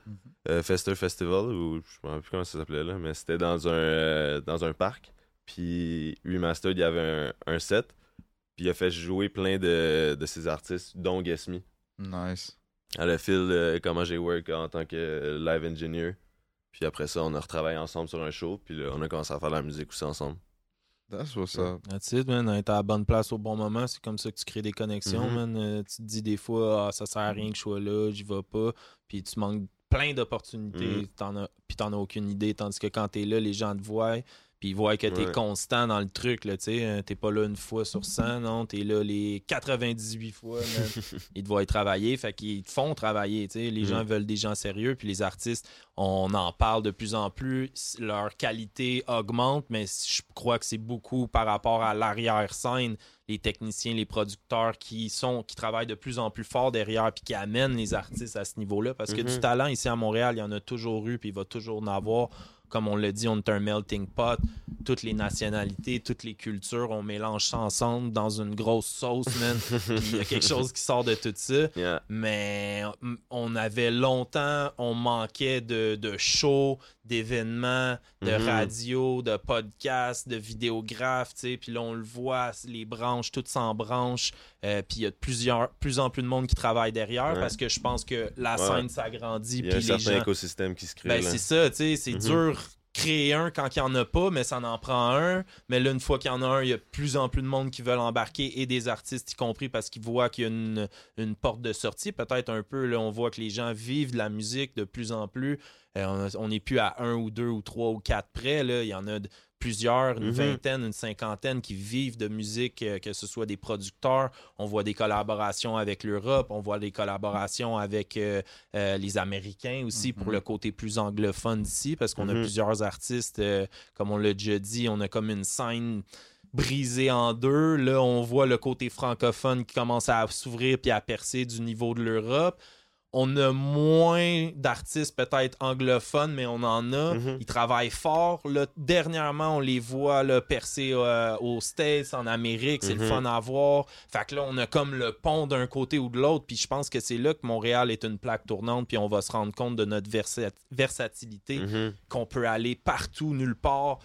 euh, Fester Festival, ou je me rappelle plus comment ça s'appelait là, mais c'était dans un, euh, dans un parc. Puis Remastered, il y avait un, un set. Puis il a fait jouer plein de, de ses artistes, dont Guess Me. Nice. À le fil de comment j'ai work en tant que live engineer. Puis après ça, on a retravaillé ensemble sur un show. Puis là, on a commencé à faire de la musique aussi ensemble. That's what's up. That's it, man. Être à la bonne place au bon moment, c'est comme ça que tu crées des connexions, Mm-hmm. man. Euh, tu te dis des fois, ah, ça sert à rien que je sois là, j'y vais pas. Puis tu manques plein d'opportunités, Mm. t'en as, puis t'en as aucune idée. Tandis que quand t'es là, les gens te voient, puis ils voient que t'es Ouais. constant dans le truc, là, tu sais. euh, T'es pas là une fois sur cent, non. T'es là les quatre-vingt-dix-huit fois, man. Ils te voient travailler, fait qu'ils te font travailler, tu sais. Les Mm. gens veulent des gens sérieux, puis les artistes, on en parle de plus en plus. Leur qualité augmente, mais je crois que c'est beaucoup par rapport à l'arrière-scène, les techniciens, les producteurs qui sont qui travaillent de plus en plus fort derrière puis qui amènent les artistes à ce niveau-là. Parce que Mhm. du talent ici à Montréal, il y en a toujours eu puis il va toujours en avoir. Comme on l'a dit, on est un melting pot. Toutes les nationalités, toutes les cultures, on mélange ça ensemble dans une grosse sauce, man. Puis il y a quelque chose qui sort de tout ça. Yeah. Mais mm, on avait longtemps, on manquait de, de shows, d'événements, de Mhm. radio, de podcasts, de vidéographes, tu sais. Puis là, on le voit, les branches, toutes s'en branchent. Euh, puis il y a de plusieurs, plus en plus de monde qui travaille derrière Ouais. parce que je pense que la Ouais. scène s'agrandit. Il y a un Puis les certain gens. écosystème qui se crée. Ben, là. c'est ça, tu sais. C'est Mhm. dur créer un quand il n'y en a pas, mais ça en prend un. Mais là, une fois qu'il y en a un, il y a de plus en plus de monde qui veulent embarquer et des artistes y compris parce qu'ils voient qu'il y a une, une porte de sortie. Peut-être un peu, là, on voit que les gens vivent de la musique de plus en plus. Euh, on n'est plus à un ou deux ou trois ou quatre près. Là. Il y en a de- plusieurs, une Mhm. vingtaine, une cinquantaine qui vivent de musique, euh, que ce soit des producteurs. On voit des collaborations avec l'Europe, on voit des collaborations avec euh, euh, les Américains aussi Mhm. pour le côté plus anglophone d'ici, parce qu'on a Mhm. plusieurs artistes, euh, comme on l'a déjà dit, on a comme une scène brisée en deux. Là, on voit le côté francophone qui commence à s'ouvrir puis à percer du niveau de l'Europe. On a moins d'artistes peut-être anglophones, mais on en a. Mhm. Ils travaillent fort. Là, dernièrement, on les voit là, percer euh, aux States, en Amérique. C'est le Mhm. fun à voir. Fait que là, on a comme le pont d'un côté ou de l'autre. Puis je pense que c'est là que Montréal est une plaque tournante. Puis on va se rendre compte de notre versa- versatilité, Mhm. qu'on peut aller partout, nulle part.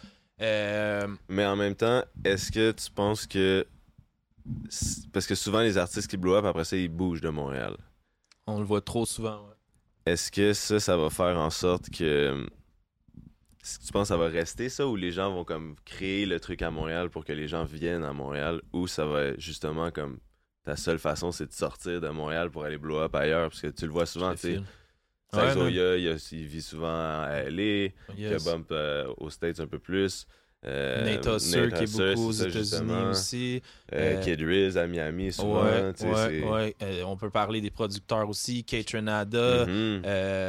Euh, Mais en même temps, est-ce que tu penses que. Parce que souvent, les artistes qui blow up, après ça, ils bougent de Montréal. on le voit trop souvent. Ouais. Est-ce que ça, ça va faire en sorte que. Est-ce que tu penses que ça va rester ça ou les gens vont comme créer le truc à Montréal pour que les gens viennent à Montréal ou ça va être justement comme ta seule façon c'est de sortir de Montréal pour aller blow up ailleurs parce que tu le vois souvent, tu sais. Ouais, Zach man. Zoya, il, a- il vit souvent à L A, Yes. il a bump euh, aux States un peu plus. Euh, Nate Husser, qui est Husser, beaucoup aux c'est ça, États-Unis justement. aussi. Euh, Euh, Kid Riz à Miami souvent. Ouais, tu sais, ouais, c'est- ouais. Euh, on peut parler des producteurs aussi. Kate Renada, Mhm. euh,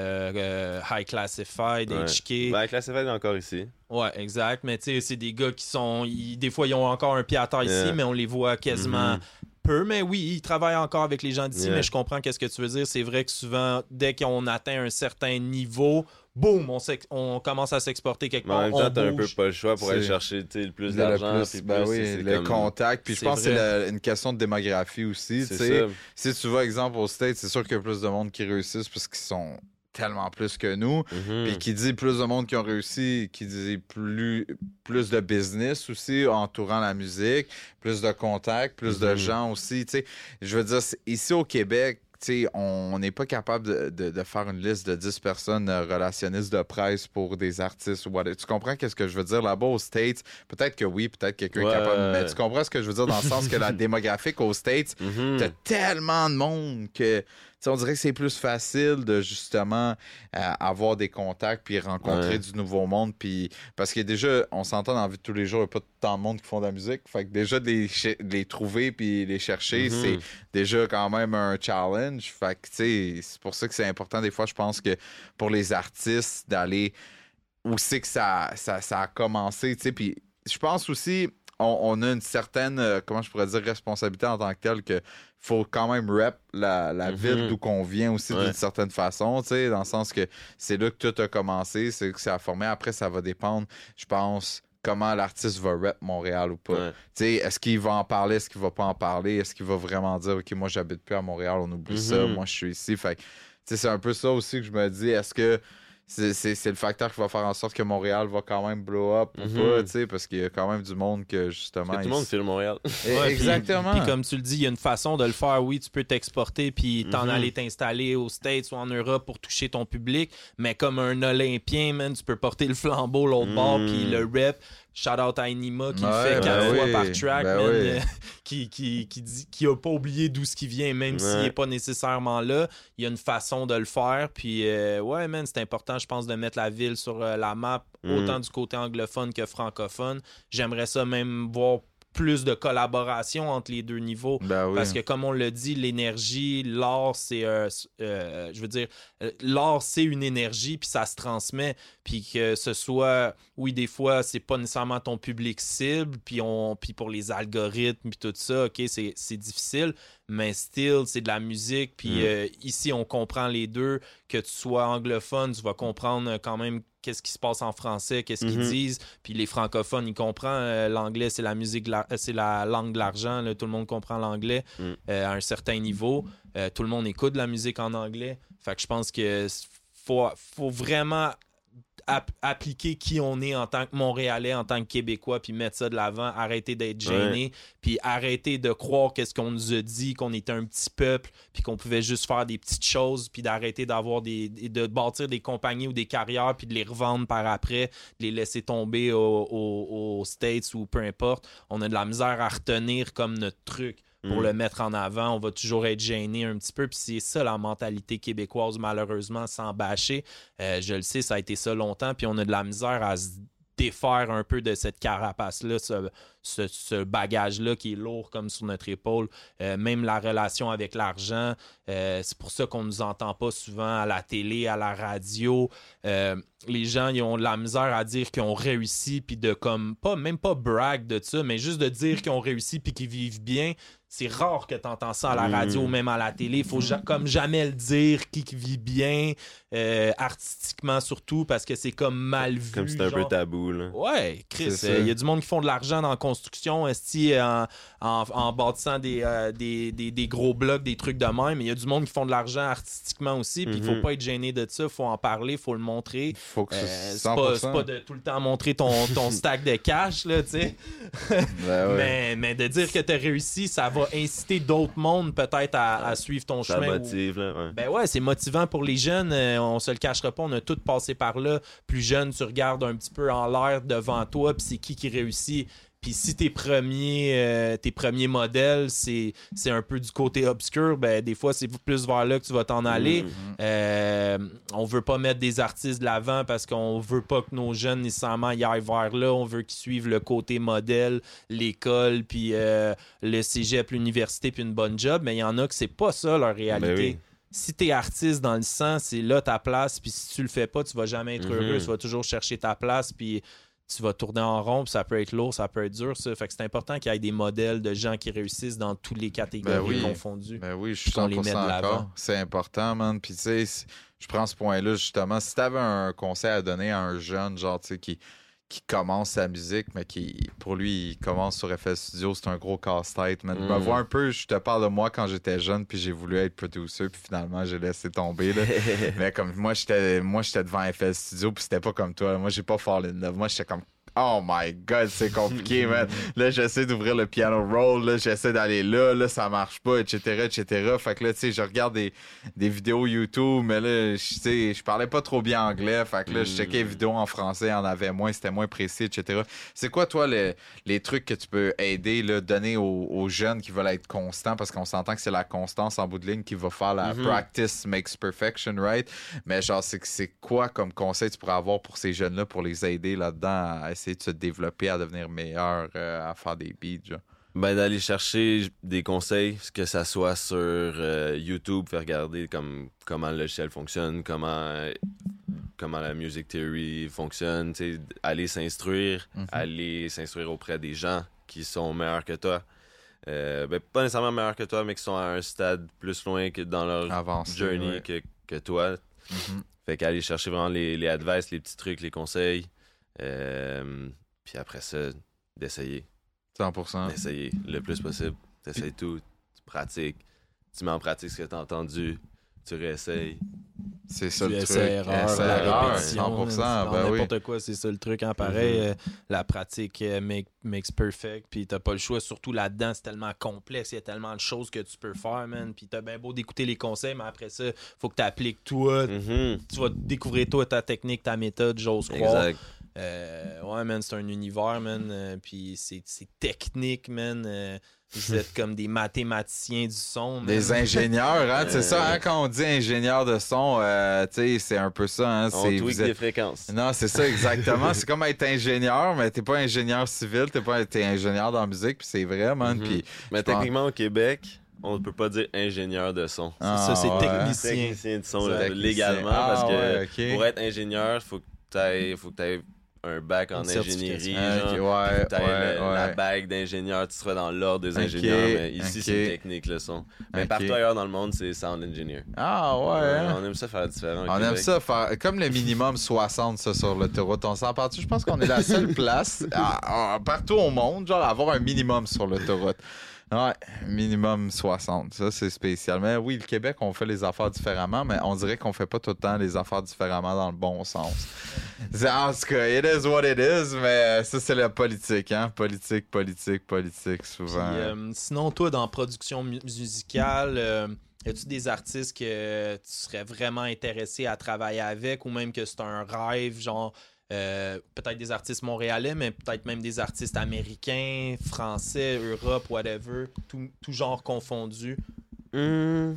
euh, High Classified, Ouais. H K. Ben, Classified est encore ici. Ouais, exact. Mais tu sais, c'est des gars qui sont. ils- des fois, ils ont encore un pied à terre ici, Yeah. mais on les voit quasiment Mhm. peu. Mais oui, ils travaillent encore avec les gens d'ici, Yeah. mais je comprends qu'est-ce que tu veux dire. C'est vrai que souvent, dès qu'on atteint un certain niveau, boum, on, s'ex- on commence à s'exporter quelque Mais en part. même on temps, t'as un peu bouge. pas le choix pour C'est- aller chercher tu sais, le plus Le d'argent. plus, puis ben plus, oui, c'est le comme- contact. Puis je C'est pense que c'est vrai. la- une question de démographie aussi. C'est tu sais. ça. Si tu vois, exemple, aux States, c'est sûr qu'il y a plus de monde qui réussissent parce qu'ils sont tellement plus que nous. Mhm. Puis qui dit plus de monde qui ont réussi, qui dit plus, plus de business aussi entourant la musique, plus de contacts, plus de Mhm. gens aussi. Tu sais, je veux dire, c'est- ici au Québec, tu sais, on n'est pas capable de, de- de faire une liste de dix personnes euh, relationnistes de presse pour des artistes ou whatever. Tu comprends qu'est-ce que je veux dire? Là-bas aux States, peut-être que oui, peut-être quelqu'un Ouais. est capable, mais tu comprends ce que je veux dire dans le sens que la démographique aux States, Mhm. t'as tellement de monde que tu sais, on dirait que c'est plus facile de justement euh, avoir des contacts puis rencontrer Ouais. du nouveau monde. Puis parce que déjà, on s'entend dans la vie de tous les jours, il n'y a pas tant de monde qui font de la musique. Fait que déjà, de les, ch- de les trouver puis les chercher, Mhm. c'est déjà quand même un challenge. Fait que tu sais, c'est pour ça que c'est important des fois, je pense que pour les artistes d'aller où c'est que ça, ça, ça a commencé, tu sais. Puis je pense aussi, on, on a une certaine, euh, comment je pourrais dire, responsabilité en tant que telle que faut quand même rep la, la Mhm. ville d'où qu'on vient aussi Ouais. d'une certaine façon, tu sais, dans le sens que c'est là que tout a commencé, c'est que ça a formé. Après, ça va dépendre, je pense, comment l'artiste va rep Montréal ou pas. Ouais. Tu sais, est-ce qu'il va en parler, est-ce qu'il va pas en parler, est-ce qu'il va vraiment dire, OK, moi, j'habite plus à Montréal, on oublie ça, Mhm. moi, je suis ici. Fait que, tu sais, c'est un peu ça aussi que je me dis. Est-ce que c'est, c'est, c'est le facteur qui va faire en sorte que Montréal va quand même blow up ou Mm-hmm. pas, tu sais, parce qu'il y a quand même du monde que justement. Parce que tout le monde il... filme Montréal. Ouais, Exactement. Puis comme tu le dis, il y a une façon de le faire. Oui, tu peux t'exporter puis t'en Mhm. aller t'installer aux States ou en Europe pour toucher ton public. Mais comme un Olympien, man, tu peux porter le flambeau l'autre Mhm. bord puis le rep. Shout out à Enima qui Ouais, le fait ben quatre oui, fois par track, ben man, oui. euh, qui, qui, qui, dit, qui a pas oublié d'où ce qui vient, même Ouais. s'il est pas nécessairement là. Il y a une façon de le faire. Puis euh, ouais, man, c'est important, je pense, de mettre la ville sur euh, la map, Mhm. autant du côté anglophone que francophone. J'aimerais ça même voir plus de collaboration entre les deux niveaux. Ben oui. Parce que comme on l'a dit, l'énergie, l'art, c'est euh, euh, je veux dire, euh, l'art, c'est une énergie, puis ça se transmet. Puis que ce soit, oui, des fois, c'est pas nécessairement ton public cible, puis on puis pour les algorithmes, puis tout ça, OK, c'est, c'est difficile, mais still, c'est de la musique. Puis Mm. euh, ici, on comprend les deux. Que tu sois anglophone, tu vas comprendre quand même qu'est-ce qui se passe en français, qu'est-ce qu'ils Mhm. disent. Puis les francophones, ils comprennent. Euh, l'anglais, c'est la musique, de la- euh, c'est la langue de l'argent. Là. Tout le monde comprend l'anglais Mm. euh, à un certain niveau. Euh, tout le monde écoute de la musique en anglais. Fait que je pense que faut, faut vraiment ap- appliquer qui on est en tant que Montréalais, en tant que Québécois, puis mettre ça de l'avant, arrêter d'être gêné, puis arrêter de croire qu'est-ce qu'on nous a dit, qu'on était un petit peuple, puis qu'on pouvait juste faire des petites choses, puis d'arrêter d'avoir des, de bâtir des compagnies ou des carrières, puis de les revendre par après, de les laisser tomber aux, aux- aux States ou peu importe. On a de la misère à retenir comme notre truc pour Mm. le mettre en avant. On va toujours être gêné un petit peu. Puis c'est ça la mentalité québécoise, malheureusement, sans bâcher. Euh, je le sais, ça a été ça longtemps. Puis on a de la misère à se défaire un peu de cette carapace-là, ce, ce, ce bagage-là qui est lourd comme sur notre épaule. Euh, même la relation avec l'argent, euh, c'est pour ça qu'on ne nous entend pas souvent à la télé, à la radio. Euh, les gens, ils ont de la misère à dire qu'ils ont réussi, puis de comme, pas, même pas brag de ça, mais juste de dire qu'ils ont réussi puis qu'ils vivent bien. C'est rare que tu entends ça à la radio, Mm. même à la télé. Il faut ja- comme jamais le dire, qui, qui vit bien, euh, artistiquement surtout, parce que c'est comme mal vu. Comme c'est un peu genre. tabou, là. Ouais, Chris, C'est il ça. y a du monde qui font de l'argent dans la construction, esti, en, en, en bâtissant des, euh, des, des, des gros blocs, des trucs de même. Il y a du monde qui font de l'argent artistiquement aussi, puis il faut Mhm. pas être gêné de ça, il faut en parler, il faut le montrer. Faut que Euh, ce c'est cent pas, pour c'est cent. pas de tout le temps montrer ton, ton stack de cash, là, tu sais. Ben ouais. mais, mais de dire que tu as réussi, ça va inciter d'autres mondes peut-être à, à suivre ton Ça chemin. ou- motive, là. Ouais. Ben ouais, c'est motivant pour les jeunes. Euh, on se le cachera pas, on a tous passé par là. Plus jeune, tu regardes un petit peu en l'air devant toi, puis c'est qui qui réussit. Puis si tes premiers, euh, tes premiers modèles, c'est, c'est un peu du côté obscur, ben des fois, c'est plus vers là que tu vas t'en aller. Mhm. Euh, on veut pas mettre des artistes de l'avant parce qu'on veut pas que nos jeunes nécessairement y aillent vers là. On veut qu'ils suivent le côté modèle, l'école, puis euh, le cégep, l'université, puis une bonne job. Mais il y en a que c'est pas ça leur réalité. Ben oui. Si t'es artiste dans le sang, c'est là ta place. Puis si tu le fais pas, tu vas jamais être Mhm. heureux. Tu vas toujours chercher ta place. Puis tu vas tourner en rond. Puis ça peut être lourd, ça peut être dur. Ça. Fait que c'est important qu'il y ait des modèles de gens qui réussissent dans toutes les catégories Ben oui. confondues. Ben oui, je suis qu'on les cent pour met cent de l'avant. d'accord. C'est important, man. Puis tu sais, c- je prends ce point-là justement. Si t'avais un conseil à donner à un jeune, genre, tu sais, qui, qui commence sa musique, mais qui, pour lui, il commence sur F L Studio, c'est un gros casse-tête, man. Je me Mm. vois un peu, je te parle de moi quand j'étais jeune, puis j'ai voulu être producer, puis finalement, j'ai laissé tomber, là. Mais comme moi, j'étais moi j'étais devant F L Studio, puis c'était pas comme toi. Moi, j'ai pas fall in love. Moi, j'étais comme oh my god, c'est compliqué, man. Là, j'essaie d'ouvrir le piano roll, là, j'essaie d'aller là, là, ça marche pas, et cetera, et cetera. Fait que là, tu sais, je regarde des, des vidéos YouTube, mais là, je tu sais, je parlais pas trop bien anglais. Fait que là, je checkais les vidéos en français, il y en avait moins, c'était moins précis, et cetera. C'est quoi, toi, les, les trucs que tu peux aider, là, donner aux, aux jeunes qui veulent être constants, parce qu'on s'entend que c'est la constance en bout de ligne qui va faire la Mhm. practice makes perfection, right? Mais genre, c'est, c'est quoi comme conseil tu pourrais avoir pour ces jeunes-là pour les aider là-dedans à essayer de se développer, à devenir meilleurs, euh, à faire des beats, genre? Ben, d'aller chercher des conseils, que ça soit sur euh, YouTube, faire regarder comme, comment le logiciel fonctionne, comment, euh, comment la music theory fonctionne, tu sais, aller s'instruire, Mhm. aller s'instruire auprès des gens qui sont meilleurs que toi. Euh, ben, pas nécessairement meilleurs que toi, mais qui sont à un stade plus loin que dans leur Avancer, journey ouais. que, que toi. Mhm. Fait qu'aller chercher vraiment les, les advice, les petits trucs, les conseils. Euh, puis après ça, d'essayer. cent pour cent. D'essayer le plus possible. T'essayes tout, tu pratiques. Tu mets en pratique ce que t'as entendu, tu réessayes. C'est ça du le truc. essai-erreur, Essai, la erreur, répétition. cent pour cent, man, ben oui. n'importe quoi, c'est ça le truc. Hein, pareil, Mhm. euh, la pratique euh, make, makes perfect. Puis t'as pas le choix. Surtout là-dedans, c'est tellement complexe. Il y a tellement de choses que tu peux faire, man. Puis t'as bien beau d'écouter les conseils, mais après ça, faut que tu appliques toi. Mhm. Tu vas découvrir toi ta technique, ta méthode, j'ose croire. Exact. Euh, ouais, man, c'est un univers, man. euh, puis c'est, c'est technique, man. euh, vous êtes comme des mathématiciens du son, man. Des ingénieurs, hein, c'est Euh, ça, hein, quand on dit ingénieur de son, euh, tu sais, c'est un peu ça, hein, On c'est, tweak vous êtes- les fréquences. Non, c'est ça, exactement. C'est comme être ingénieur, mais t'es pas ingénieur civil, t'es pas t'es ingénieur dans la musique, puis c'est vrai, man. Mhm. Puis, Mais je pense- techniquement, au Québec, on ne peut pas dire ingénieur de son. C'est ça, c'est Ah, ouais. technicien. Technicien de son, C'est là, technicien. légalement, Ah, parce que ouais, ok. pour être ingénieur, faut que tu aies, faut que t'aies un bac en Une ingénierie, Ah, ok, genre, ouais, puis que t'aies ouais, le- la ouais. bague d'ingénieur, tu seras dans l'ordre des Ok, ingénieurs, mais ici, ok. c'est technique le son. Mais Ok. partout ailleurs dans le monde, c'est sound engineer. Ah, ouais. Ouais, hein. on aime ça faire différent. au On aime Québec. ça faire comme le minimum soixante ça, sur l'autoroute. On s'en parle-tu? Je pense qu'on est la seule place à- à- partout au monde, genre, à avoir un minimum sur l'autoroute. Ouais, minimum soixante. Ça, c'est spécial. Mais oui, le Québec, on fait les affaires différemment, mais on dirait qu'on fait pas tout le temps les affaires différemment dans le bon sens. C'est- En tout cas, it is what it is, mais ça, c'est la politique, hein? Politique, politique, politique, Puis, souvent. euh, sinon, toi, dans production mu- musicale, euh, y a-tu des artistes que tu serais vraiment intéressé à travailler avec ou même que c'est un rêve, genre euh, peut-être des artistes montréalais, mais peut-être même des artistes américains, français, Europe, whatever, tout, tout genre confondu. Hmm.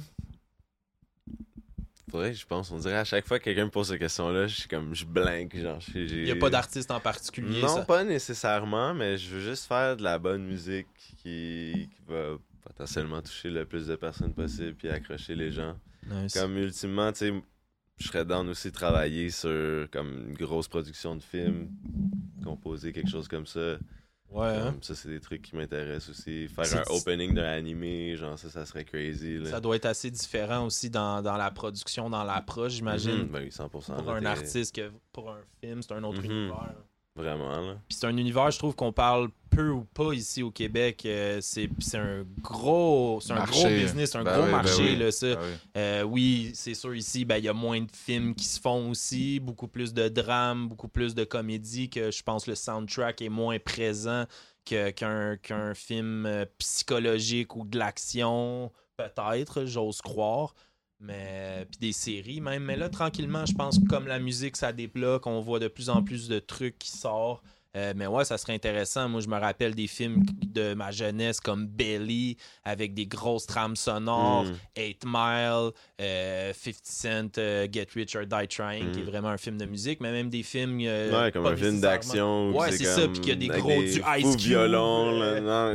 Faudrait que je pense. On dirait à chaque fois que quelqu'un me pose cette question-là, je suis comme, je blinque, genre. j'ai- Il n'y a pas d'artiste en particulier. Non, ça. pas nécessairement, mais je veux juste faire de la bonne musique qui, qui va potentiellement toucher le plus de personnes possible puis accrocher les gens. Nice. Comme ultimement, tu sais, je serais down aussi de travailler sur comme une grosse production de film, composer quelque chose comme ça. Ouais, hein? Comme ça, c'est des trucs qui m'intéressent aussi. Faire C'est- un opening d'un animé, genre ça, ça serait crazy. Là. Ça doit être assez différent aussi dans, dans la production, dans l'approche, j'imagine. Mhm, ben oui, cent pour cent. Pour là, un t'es- artiste que pour un film, c'est un autre Mhm. univers. Vraiment, là. Puis c'est un univers, je trouve, qu'on parle peu ou pas ici au Québec. Euh, c'est puis c'est un gros c'est un Marché. gros business, un Ben gros oui, ben marché, oui. là, ça. Ah oui. Euh, oui, c'est sûr, ici, ben, il y a moins de films qui se font aussi, beaucoup plus de drames, beaucoup plus de comédies, que je pense le soundtrack est moins présent que- qu'un qu'un film euh, psychologique ou de l'action, peut-être, j'ose croire. Mais puis des séries même. Mais là, tranquillement, je pense que comme la musique, ça débloque, on voit de plus en plus de trucs qui sortent. Euh, mais ouais, ça serait intéressant. Moi, je me rappelle des films de ma jeunesse comme Belly, avec des grosses trames sonores, Mm. eight Mile, euh, fifty Cent, euh, Get Rich or Die Trying, Mm. qui est vraiment un film de musique, mais même des films... euh, Ouais, comme pas un film nécessairement- d'action. où Ouais, c'est ça, comme puis qu'il y a des avec gros- des du Ice fous Cube, violons, là. euh, Non,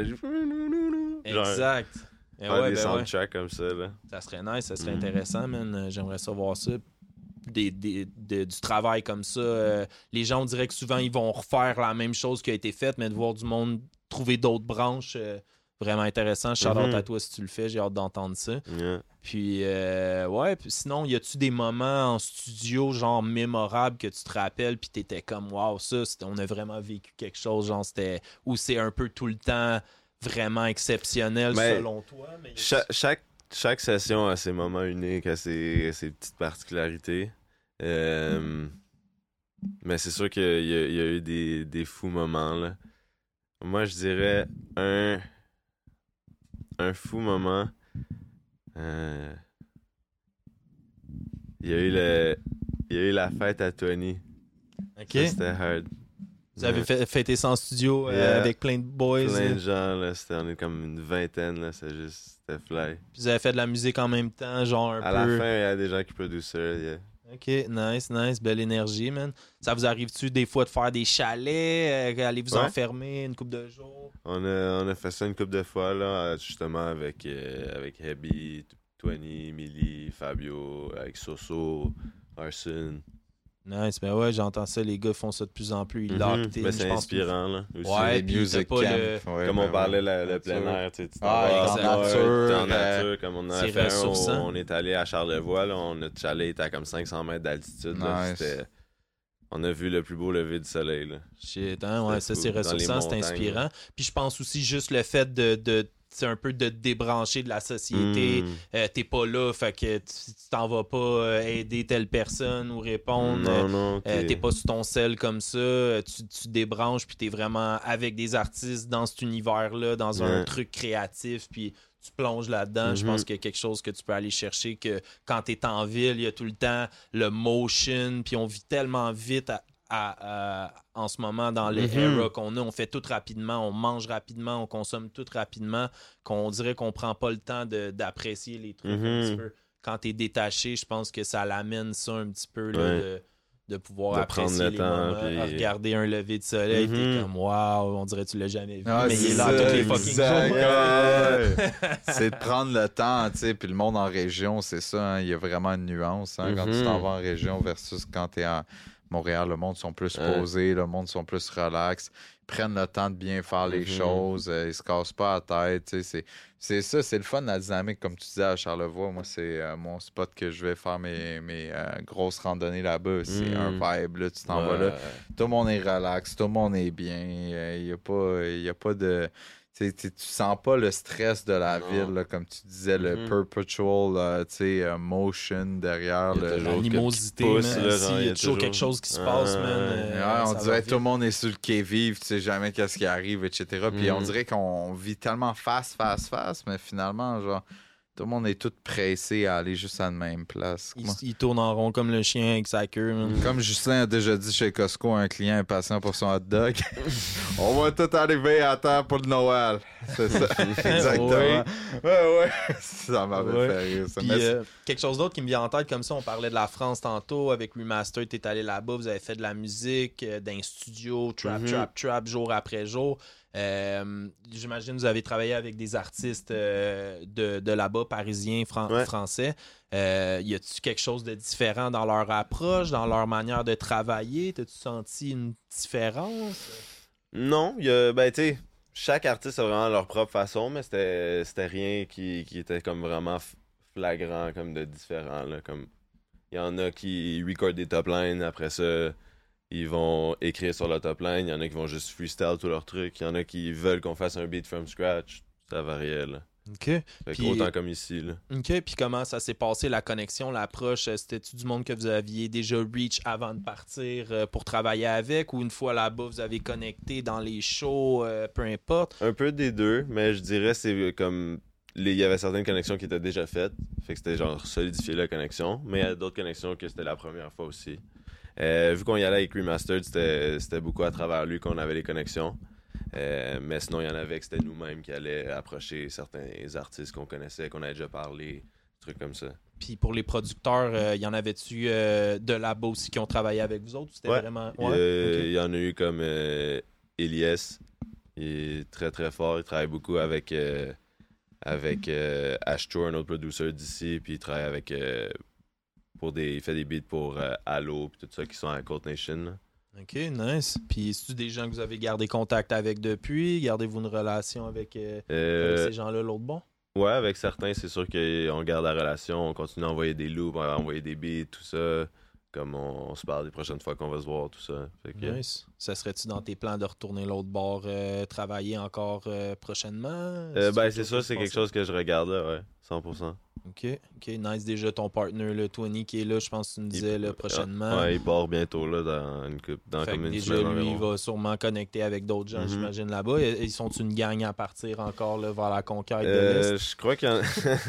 je- genre, Exact. Et faire ouais, des ben ouais. soundtracks comme ça, là. Ça serait nice, ça serait Mm. intéressant, man. Euh, J'aimerais ça voir ça. Des, des- de- du travail comme ça. Euh, les gens, on dirait que souvent, ils vont refaire la même chose qui a été faite, mais de voir du monde trouver d'autres branches, euh, vraiment intéressant. Shout out Mhm. à toi si tu le fais, j'ai hâte d'entendre ça. Yeah. Puis, euh, ouais, puis sinon, y a-tu des moments en studio, genre mémorables, que tu te rappelles, puis t'étais comme, waouh, ça, c'était- on a vraiment vécu quelque chose, genre, c'était. Ou c'est un peu tout le temps vraiment exceptionnel Mais selon toi. Mais y a-tu- Cha- chaque, chaque session a ses moments uniques, a ses, a ses petites particularités. Euh, mais c'est sûr qu'il y, a- il y a eu des, des fous moments, là. Moi, je dirais un, un fou moment. euh, il y a eu le, il y a eu la fête à Tony. Ok. Ça, c'était hard. Vous avez fait, fêté ça en studio euh, Yeah. avec plein de boys. Plein là. de gens, là. C'était, on est comme une vingtaine, là. C'est juste, c'était fly. Puis vous avez fait de la musique en même temps, genre un À peu. la fin, il y a des gens qui produisent ça. yeah. Ok, nice, nice, belle énergie, man. Ça vous arrive-tu des fois de faire des chalets, euh, aller vous Ouais. enfermer une couple de jours? On a, on a fait ça une couple de fois, là, justement, avec, euh, avec Hebi, Twenty, Millie, Fabio, avec Soso, Arson. Nice, ben ouais, j'entends ça, les gars font ça de plus en plus, ils Mhm. locked in, Ben, je c'est pense inspirant, là. Aussi. Ouais, Les puis t'as music pas camp. le- Ouais, Comme ben on parlait, ouais. la- le Nature. plein air, tu sais, tu t'en Ah, vas en en nature, t'es en euh, nature, comme on en a c'est fait un, on, ressourçant. on est allé à Charlevoix, là, on, notre chalet était à comme cinq cents mètres d'altitude, là, Nice. c'était- on a vu le plus beau lever du soleil, là. Shit, hein, ouais, ça C'était c'est cool. Dans les ressourçant, c'est montagnes, inspirant. Puis je pense aussi juste le fait de, de c'est un peu de te débrancher de la société. Mm. Euh, t'es pas là, fait que tu tu t'en vas pas euh, aider telle personne ou répondre. Non, Euh, non, euh, t'es- t'es pas sur ton sel comme ça. Euh, Tu, tu débranches, puis t'es vraiment avec des artistes dans cet univers-là, dans un Ouais. truc créatif, puis tu plonges là-dedans. Je Mhm. pense qu'il y a quelque chose que tu peux aller chercher, que quand t'es en ville, il y a tout le temps le motion, puis on vit tellement vite à- à- à- en ce moment dans les Mhm. eras qu'on a. On fait tout rapidement, on mange rapidement, on consomme tout rapidement, qu'on dirait qu'on prend pas le temps de- d'apprécier les trucs un Mhm. petit peu. Quand t'es détaché, je pense que ça l'amène ça un petit peu là, Ouais. de, de pouvoir De apprécier prendre le les temps, moments, puis- à regarder un lever de soleil, Mhm. t'es comme waouh, on dirait que tu l'as jamais vu, Ah, mais il est c'est là ça, tous les fucking exact. jours. Ouais. C'est de prendre le temps, tu sais, puis le monde en région, c'est ça, hein, il y a vraiment une nuance, hein, quand tu Mhm. t'en vas en région versus quand tu es à Montréal, le monde sont plus Ouais. posés, le monde sont plus relax, ils prennent le temps de bien faire les Mhm. choses, euh, ils se cassent pas la tête, tu sais, c'est, c'est ça, c'est le fun, la dynamique, comme tu disais à Charlevoix, moi, c'est euh, mon spot que je vais faire mes, mes euh, grosses randonnées là-bas, c'est Mhm. un vibe, là, tu t'en vas là, Ouais. tout le monde est relax, tout le monde est bien. Il n'y a, pas- y a pas de. Tu tu sens pas le stress de la Non. ville, là, comme tu disais, le Mhm. perpetual euh, tu sais, euh, motion derrière. Il y a le- toujours L'animosité, quelque man. chose qui pousse, là, Si, genre, il y a il y a toujours toujours- quelque chose qui se Ah, passe, man. ouais. euh, Ouais, on ça dirait va que tout le vite. monde est sur le qui-vive, tu sais jamais qu'est-ce qui arrive, et cetera. Puis on Mhm. dirait qu'on vit tellement fast, fast, fast, mais finalement, genre, tout le monde est tout pressé à aller juste à la même place. Il, Moi, il tourne en rond comme le chien avec sa queue, man. Comme Justin a déjà dit chez Costco, un client impatient pour son hot dog. On va tout arriver à temps pour le Noël. C'est ça, exactement. Ouais. Ouais, ouais. Ça m'avait Ouais. fait rire. Ça. Puis, Mais euh, quelque chose d'autre qui me vient en tête comme ça, on parlait de la France tantôt, avec Remastered, t'es allé là-bas, vous avez fait de la musique, euh, d'un studio, trap, Mhm. trap, trap, jour après jour. Euh, J'imagine que vous avez travaillé avec des artistes euh, de, de là-bas, parisiens, fran- Ouais. français. Euh, y a-tu quelque chose de différent dans leur approche, dans leur manière de travailler? T'as-tu senti une différence? Non, il y a, ben, tu sais, chaque artiste a vraiment leur propre façon, mais c'était c'était rien qui, qui était comme vraiment f- flagrant, comme de différent, là, comme, il y en a qui recordent des top lines, après ça, ils vont écrire sur la top line, il y en a qui vont juste freestyle tous leurs trucs, il y en a qui veulent qu'on fasse un beat from scratch, ça variait, là. OK. Fait Puis- que autant comme ici, là. OK, puis comment ça s'est passé, la connexion, l'approche? Euh, C'était-tu du monde que vous aviez déjà reach avant de partir euh, pour travailler avec, ou une fois là-bas, vous avez connecté dans les shows, euh, peu importe? Un peu des deux, mais je dirais c'est comme les- il y avait certaines connexions qui étaient déjà faites, fait que c'était genre solidifier la connexion, mais il y a d'autres connexions que c'était la première fois aussi. Euh, vu qu'on y allait avec Remastered, c'était c'était beaucoup à travers lui qu'on avait les connexions. Euh, mais sinon, il y en avait que c'était nous-mêmes qui allaient approcher certains artistes qu'on connaissait, qu'on avait déjà parlé, des trucs comme ça. Puis pour les producteurs, euh, y en avait-tu euh, de là-bas aussi qui ont travaillé avec vous autres? C'était Ouais. vraiment... Il, Ouais? euh, OK. il y en a eu comme euh, Elias, il est très très fort, il travaille beaucoup avec, euh, avec euh, Ashtor, un autre producer d'ici, puis il travaille avec... euh, pour des, il fait des beats pour euh, Halo puis tout ça qui sont à Cold Nation. là. OK, nice. Puis c'est-tu des gens que vous avez gardé contact avec depuis? Gardez-vous une relation avec, euh, Euh, avec ces gens-là, l'autre bon? ouais, avec certains, c'est sûr qu'on garde la relation, on continue à envoyer des loops, à envoyer des beats, tout ça. Comme on, on se parle des prochaines fois qu'on va se voir, tout ça. Fait que, Nice. Ça serait-tu dans tes plans de retourner l'autre bord, euh, travailler encore euh, prochainement? euh, ben, c'est sûr, qui c'est se quelque passe? chose que je regarde, là, ouais, cent pour cent. OK, OK. Nice. Déjà, ton partner, le Twenty, qui est là, je pense que tu me disais, là, prochainement. Ouais, il part bientôt, là, dans une coupe, dans Fait comme que une déjà, semaine lui, il environ. va sûrement connecter avec d'autres gens, Mhm. j'imagine, là-bas. Et- Ils sont une gang à partir encore là, vers la conquête de Euh, l'Est? je crois qu'il y en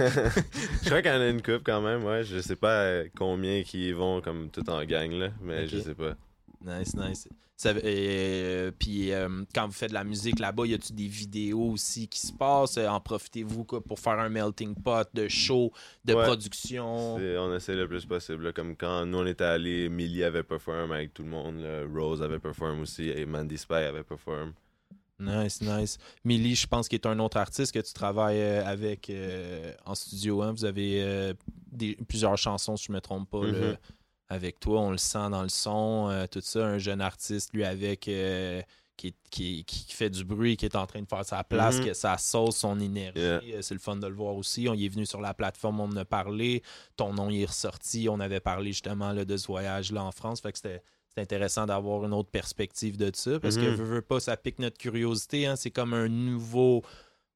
je crois qu'il y en a une coupe quand même, ouais. Je sais pas euh, combien qui y vont comme tout en gang, là, mais Ok. je sais pas. Nice, nice. Ça, euh, puis euh, quand vous faites de la musique là-bas, y a-tu des vidéos aussi qui se passent? En profitez-vous quoi, pour faire un melting pot de show, de Ouais. production? C'est- On essaie le plus possible. là. Comme quand nous on était allés, Millie avait perform avec tout le monde, là. Rose avait perform aussi, et Mandy Spy avait perform. Nice, nice. Millie, je pense qu'il est un autre artiste que tu travailles euh, avec euh, en studio. Hein? Vous avez euh, des, plusieurs chansons, si je me trompe pas, là, Mhm. avec toi. On le sent dans le son, euh, tout ça. Un jeune artiste, lui, avec euh, qui, qui, qui fait du bruit, qui est en train de faire sa place, Mhm. que ça sauce son énergie. Yeah. Euh, C'est le fun de le voir aussi. On y est venu sur la plateforme, on en a parlé. Ton nom y est ressorti. On avait parlé justement là, de ce voyage-là en France. Fait que c'était. C'est intéressant d'avoir une autre perspective de ça parce que Mhm. veux, veux pas, ça pique notre curiosité. Hein? C'est comme un nouveau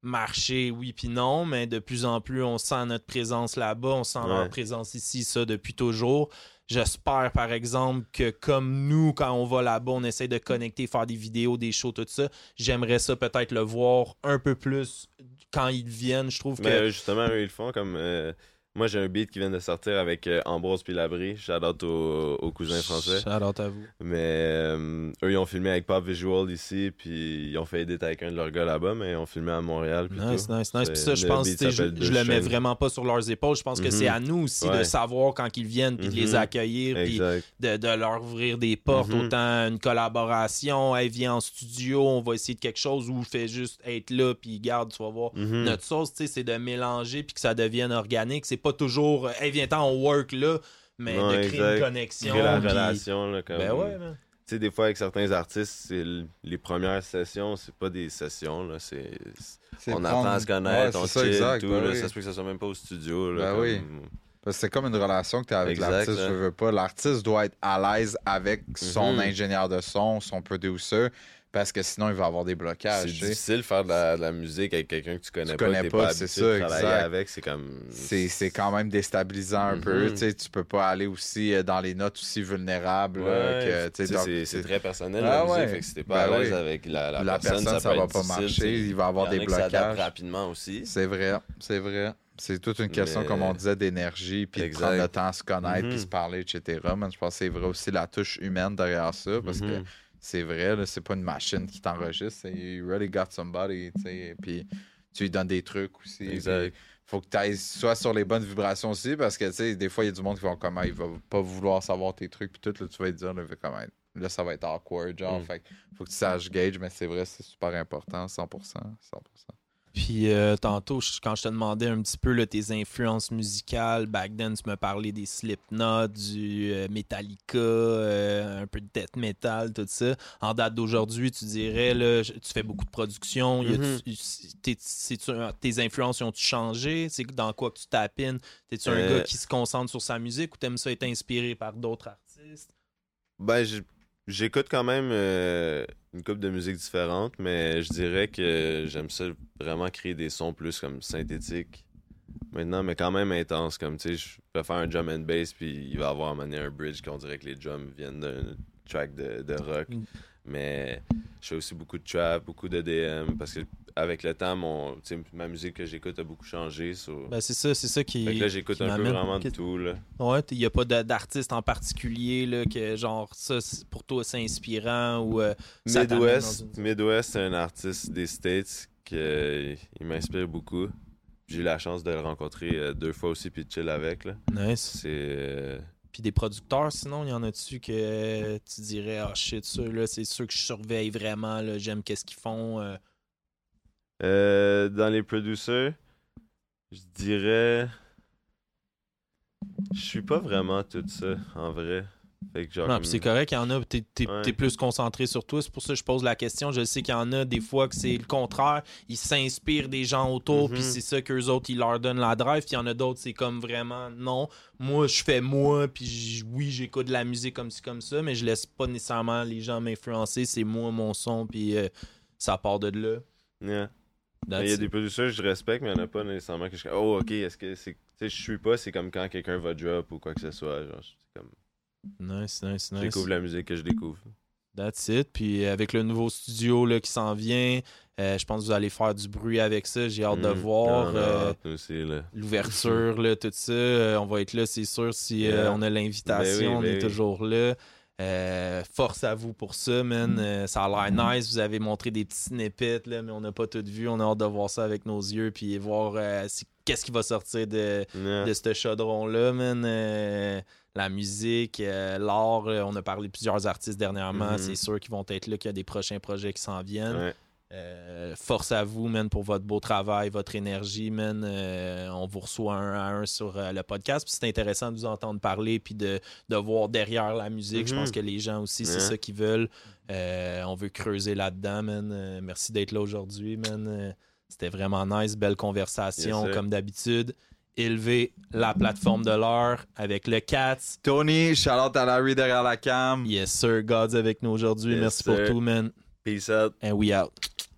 marché, oui puis non, mais de plus en plus, on sent notre présence là-bas, on sent ouais. leur présence ici, ça, depuis toujours. J'espère, par exemple, que comme nous, quand on va là-bas, on essaie de connecter, faire des vidéos, des shows, tout ça. J'aimerais ça peut-être le voir un peu plus quand ils viennent. Je trouve que... Mais justement, eux, ils le font comme... Euh... Moi, j'ai un beat qui vient de sortir avec euh, Ambrose puis Labrie. Shout-out aux, aux cousins français. Shout-out à vous. Mais euh, eux, ils ont filmé avec Pop Visual ici, puis ils ont fait edit avec un de leurs gars là-bas, mais ils ont filmé à Montréal. Nice, tout. nice, nice. Puis ça, je pense que je, je le mets vraiment pas sur leurs épaules. Je pense que mm-hmm. c'est à nous aussi ouais. de savoir quand ils viennent, puis mm-hmm. de les accueillir, puis de, de leur ouvrir des portes. Mm-hmm. Autant une collaboration, elle vient en studio, on va essayer de quelque chose, ou fait juste être là, puis garde, tu vas voir. Mm-hmm. Notre sauce, tu sais, c'est de mélanger, puis que ça devienne organique. C'est pas toujours, hey, viens-t'en, on work là, mais non, de créer exact. Une connexion. Créer la puis... relation, là, comme... Ben ouais, man. Tu sais, des fois, avec certains artistes, c'est l... les premières sessions, c'est pas des sessions, là, c'est... c'est on prendre... apprend à se connaître, ouais, on chill, exact, tout, ben là, oui. Ça se peut que ça soit même pas au studio, là. Ben comme... oui. Parce que c'est comme une relation que tu as avec exact, l'artiste, là. Je veux pas. L'artiste doit être à l'aise avec son mm-hmm. ingénieur de son, son producer, parce que sinon, il va avoir des blocages. C'est difficile de faire de la, de la musique avec quelqu'un que tu connais tu pas, connais pas, pas c'est ça, de travailler exact. Avec, c'est comme... C'est, c'est quand même déstabilisant un mm-hmm. peu, tu sais, tu peux pas aller aussi dans les notes aussi vulnérables. Ouais, là, que, donc, c'est, c'est très personnel, ah, la musique, ouais. fait que si t'es pas ben à l'aise oui. avec la, la, la personne, personne, ça, ça va pas marcher, il va avoir des blocages. Ça rapidement aussi. C'est vrai, c'est vrai. C'est toute une question, mais... comme on disait, d'énergie, puis de prendre le temps à se connaître, mm-hmm. puis se parler, et cetera. Mais je pense que c'est vrai aussi la touche humaine derrière ça, parce mm-hmm. que c'est vrai, là, c'est pas une machine qui t'enregistre. C'est you really got somebody, tu sais. Puis tu lui donnes des trucs aussi. Exact. Faut que tu ailles soit sur les bonnes vibrations aussi, parce que, tu sais, des fois, il y a du monde qui vont comme, il va pas vouloir savoir tes trucs, puis tout, là, tu vas te dire, là, comment, là, ça va être awkward, genre. Mm. Fait faut que tu saches gauge, mais c'est vrai, c'est super important, cent pour cent. cent pour cent. Puis euh, tantôt, quand je te demandais un petit peu là, tes influences musicales, back then, tu me parlais des Slipknot, du euh, Metallica, euh, un peu de death metal, tout ça. En date d'aujourd'hui, tu dirais, là, tu fais beaucoup de production. Mm-hmm. Tes, tes influences ont-tu changé? C'est dans quoi que tu tapines? T'es-tu euh... un gars qui se concentre sur sa musique ou t'aimes ça être inspiré par d'autres artistes? Ben, je... J'écoute quand même euh, une couple de musiques différentes, mais je dirais que j'aime ça vraiment créer des sons plus comme synthétiques maintenant, mais quand même intenses. Comme tu sais, je peux faire un drum and bass, puis il va avoir à mener un bridge qu'on dirait que les drums viennent d'un track de, de rock. Mm. Mais je fais aussi beaucoup de trap, beaucoup de D M, parce que avec le temps, mon, ma musique que j'écoute a beaucoup changé. So... Ben c'est ça, c'est ça qui. Fait que là, j'écoute qui un peu vraiment de tout. Là. Ouais, il n'y a pas de, d'artiste en particulier là, que genre ça, pour toi, c'est inspirant ou. Euh, Midwest, une... Midwest, c'est un artiste des States qui euh, il m'inspire beaucoup. J'ai eu la chance de le rencontrer euh, deux fois aussi puis de chill avec. Là. Nice. C'est. Euh... Puis des producteurs, sinon, il y en a-tu que euh, tu dirais, ah oh, shit, ceux-là, c'est ceux que je surveille vraiment, là, j'aime qu'est-ce qu'ils font. Euh... Euh, dans les producers, je dirais. Je suis pas vraiment tout ça, en vrai. Fait que genre, non, comme... c'est correct, il y en a, t'es, t'es, ouais. t'es plus concentré sur toi. C'est pour ça que je pose la question. Je sais qu'il y en a des fois que c'est le contraire. Ils s'inspirent des gens autour, mm-hmm. puis c'est ça qu'eux autres, ils leur donnent la drive. Puis il y en a d'autres, c'est comme vraiment, non, moi, je fais moi, puis j- oui, j'écoute de la musique comme ci, comme ça, mais je laisse pas nécessairement les gens m'influencer. C'est moi, mon son, puis euh, ça part de là. Yeah. Il y a des producteurs que je respecte, mais il n'y en a pas nécessairement que je... Oh, OK, est-ce que c'est... Tu sais, je suis pas, c'est comme quand quelqu'un va drop ou quoi que ce soit. Genre, c'est comme... Nice, nice, nice. Je découvre la musique que je découvre. That's it. Puis avec le nouveau studio là, qui s'en vient, euh, je pense que vous allez faire du bruit avec ça. J'ai hâte mmh. de voir non, non, euh, aussi, là. l'ouverture, là, tout ça. Euh, on va être là, c'est sûr, si yeah. euh, on a l'invitation, ben oui, on ben est oui. toujours là. Euh, force à vous pour ça, man. Euh, ça a l'air nice. Vous avez montré des petits snippets, là, mais on n'a pas tout vu. On a hâte de voir ça avec nos yeux puis voir euh, si, qu'est-ce qui va sortir de, yeah. de ce chaudron-là, man. Euh, la musique, euh, l'art. Euh, on a parlé de plusieurs artistes dernièrement. Mm-hmm. C'est sûr qu'ils vont être là, qu'il y a des prochains projets qui s'en viennent. Ouais. Euh, force à vous, man, pour votre beau travail, votre énergie, man. Euh, on vous reçoit un à un sur euh, le podcast. Puis c'est intéressant de vous entendre parler puis de, de voir derrière la musique. Mm-hmm. Je pense que les gens aussi, c'est yeah. ça qu'ils veulent. Euh, on veut creuser là-dedans, man. Euh, merci d'être là aujourd'hui, man. Euh, c'était vraiment nice. Belle conversation, yes, comme d'habitude. Élever la plateforme de l'heure avec le Cats. Tony, shout-out à Larry derrière la cam. Yes, sir. God's avec nous aujourd'hui. Yes, merci sir. pour tout, man. Peace out. And we out.